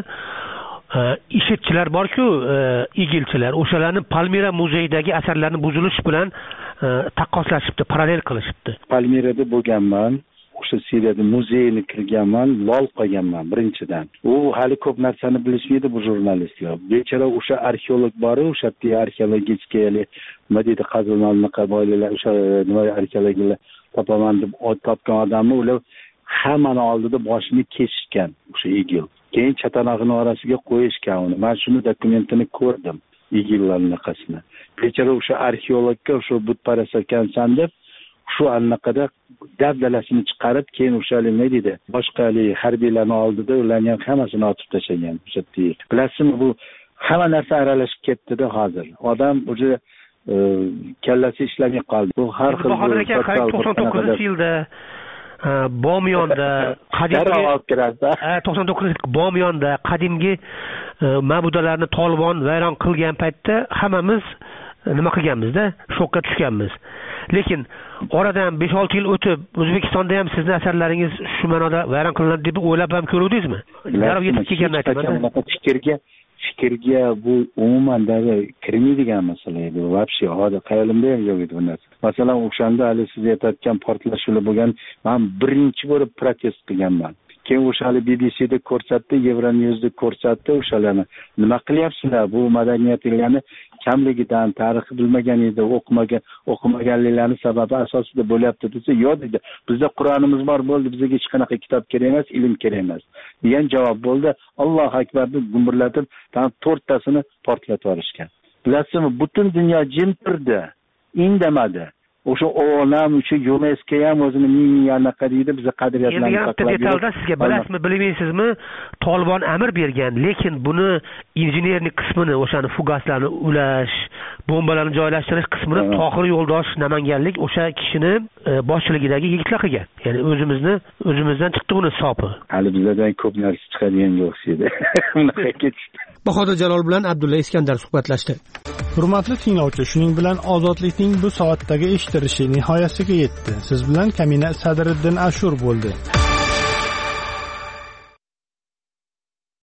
ishchilar bor-ku, igilchilar, o'shalarni Palmira muzeyidagi asarlarni buzilish bilan taqqoslashibdi, parallel qilishibdi. Palmirada bo'lganman, o'sha Siriyada muzeyni kirganman, lol qolganman birinchidan. U hali ko'p narsani bilishmaydi bu jurnalistlar. Bechora o'sha arxeolog bor, o'sha arxeologik nima deydi, qazilmalarni qaboylalar, o'sha nima arxeologlar topaman deb topgan odamni ular hammani oldida boshini kesishgan o'sha igil. Keyin chatanog'ini orasiga qo'yishgan uni. Men shuni dokumentini ko'rdim, igillarning qasini. Bechora o'sha arxeologga o'sha butparast ekansan deb shu anaqada dabdalasini chiqarib, keyin o'shali nima deydi, boshqali harbiylarning oldida ularni ham hammasini otib tashlagan. O'sha deydi. Bilasizmi, bu hamma narsa aralashib ketdi-da hozir. Odam o'sha kallasi ishlamay qoldi. Bu har xil to'qson to'qqizinchi yilda Bomyonda qadimgi to'qson to'qqizinchi Bomyonda qadimgi ma'budalarni Tolibon vayron qilgan paytda hammamiz nima qilganmiz-da, shokka tushganmiz. Lekin oradan besh olti yil o'tib O'zbekistonda ham sizning asarlaringiz shu ma'noda vayron qilinadi deb o'ylab ham ko'rdingizmi? Darrov yetib kelganini aytaman. Fikrga fikrga bu umuman kirmaydigan masala edi. Вообще hozir qayolimda ham yo'q edi bu narsa. Masalan, o'shanda hali siz aytayotgan portlashlar bo'lgan, men birinchi bo'lib protest qilganman. Keyin o'shali B B C'da ko'rsatdi, Euronews'da ko'rsatdi, o'shalarni nima qilyapsizlar? Bu madaniyatinglarni kamligidan, tarixni bilmagan edi, o'qimagan, o'qimaganliklarini sababi asosida bo'lyapti desa, yo'q dedi. Bizda Qur'onimiz bor bo'ldi, bizga hech qanaqa kitob kerak emas, ilm kerak emas degan javob bo'ldi. Allohu akbar deb gumburlatib, tam to'rttasini portlatib yuborishgan. Bilasizmi, butun dunyo jim turdi, indamadi. O'sha olam uchun UNESCO ham o'zini ming anaqa deydi, biza qadriyatlarni saqlab. Endi detalda sizga bilasizmi, bilmaysizmi, Tolibon amr bergan, lekin buni injenerlik qismini, o'shani fugaslarni ulash, bombalarni joylashtirish qismini Tohir Yo'ldosh Namanganlik o'sha kishini boshchiligidagi yigitlar qilgan. Ya'ni o'zimizni o'zimizdan chiqdi buni hisobi. Hali bizlardan ko'p narsa chiqadigan o'xshaydi. Bunaqa ketdi. Bahodir Jalol bilan Abdulla Iskandar suhbatlashdi. Hurmatli tinglovchi, shuning bilan ozodlikning bu soatdagi eshittirishi nihoyasiga yetdi. Siz bilan Kamina Sadriddin Ashur bo'ldi.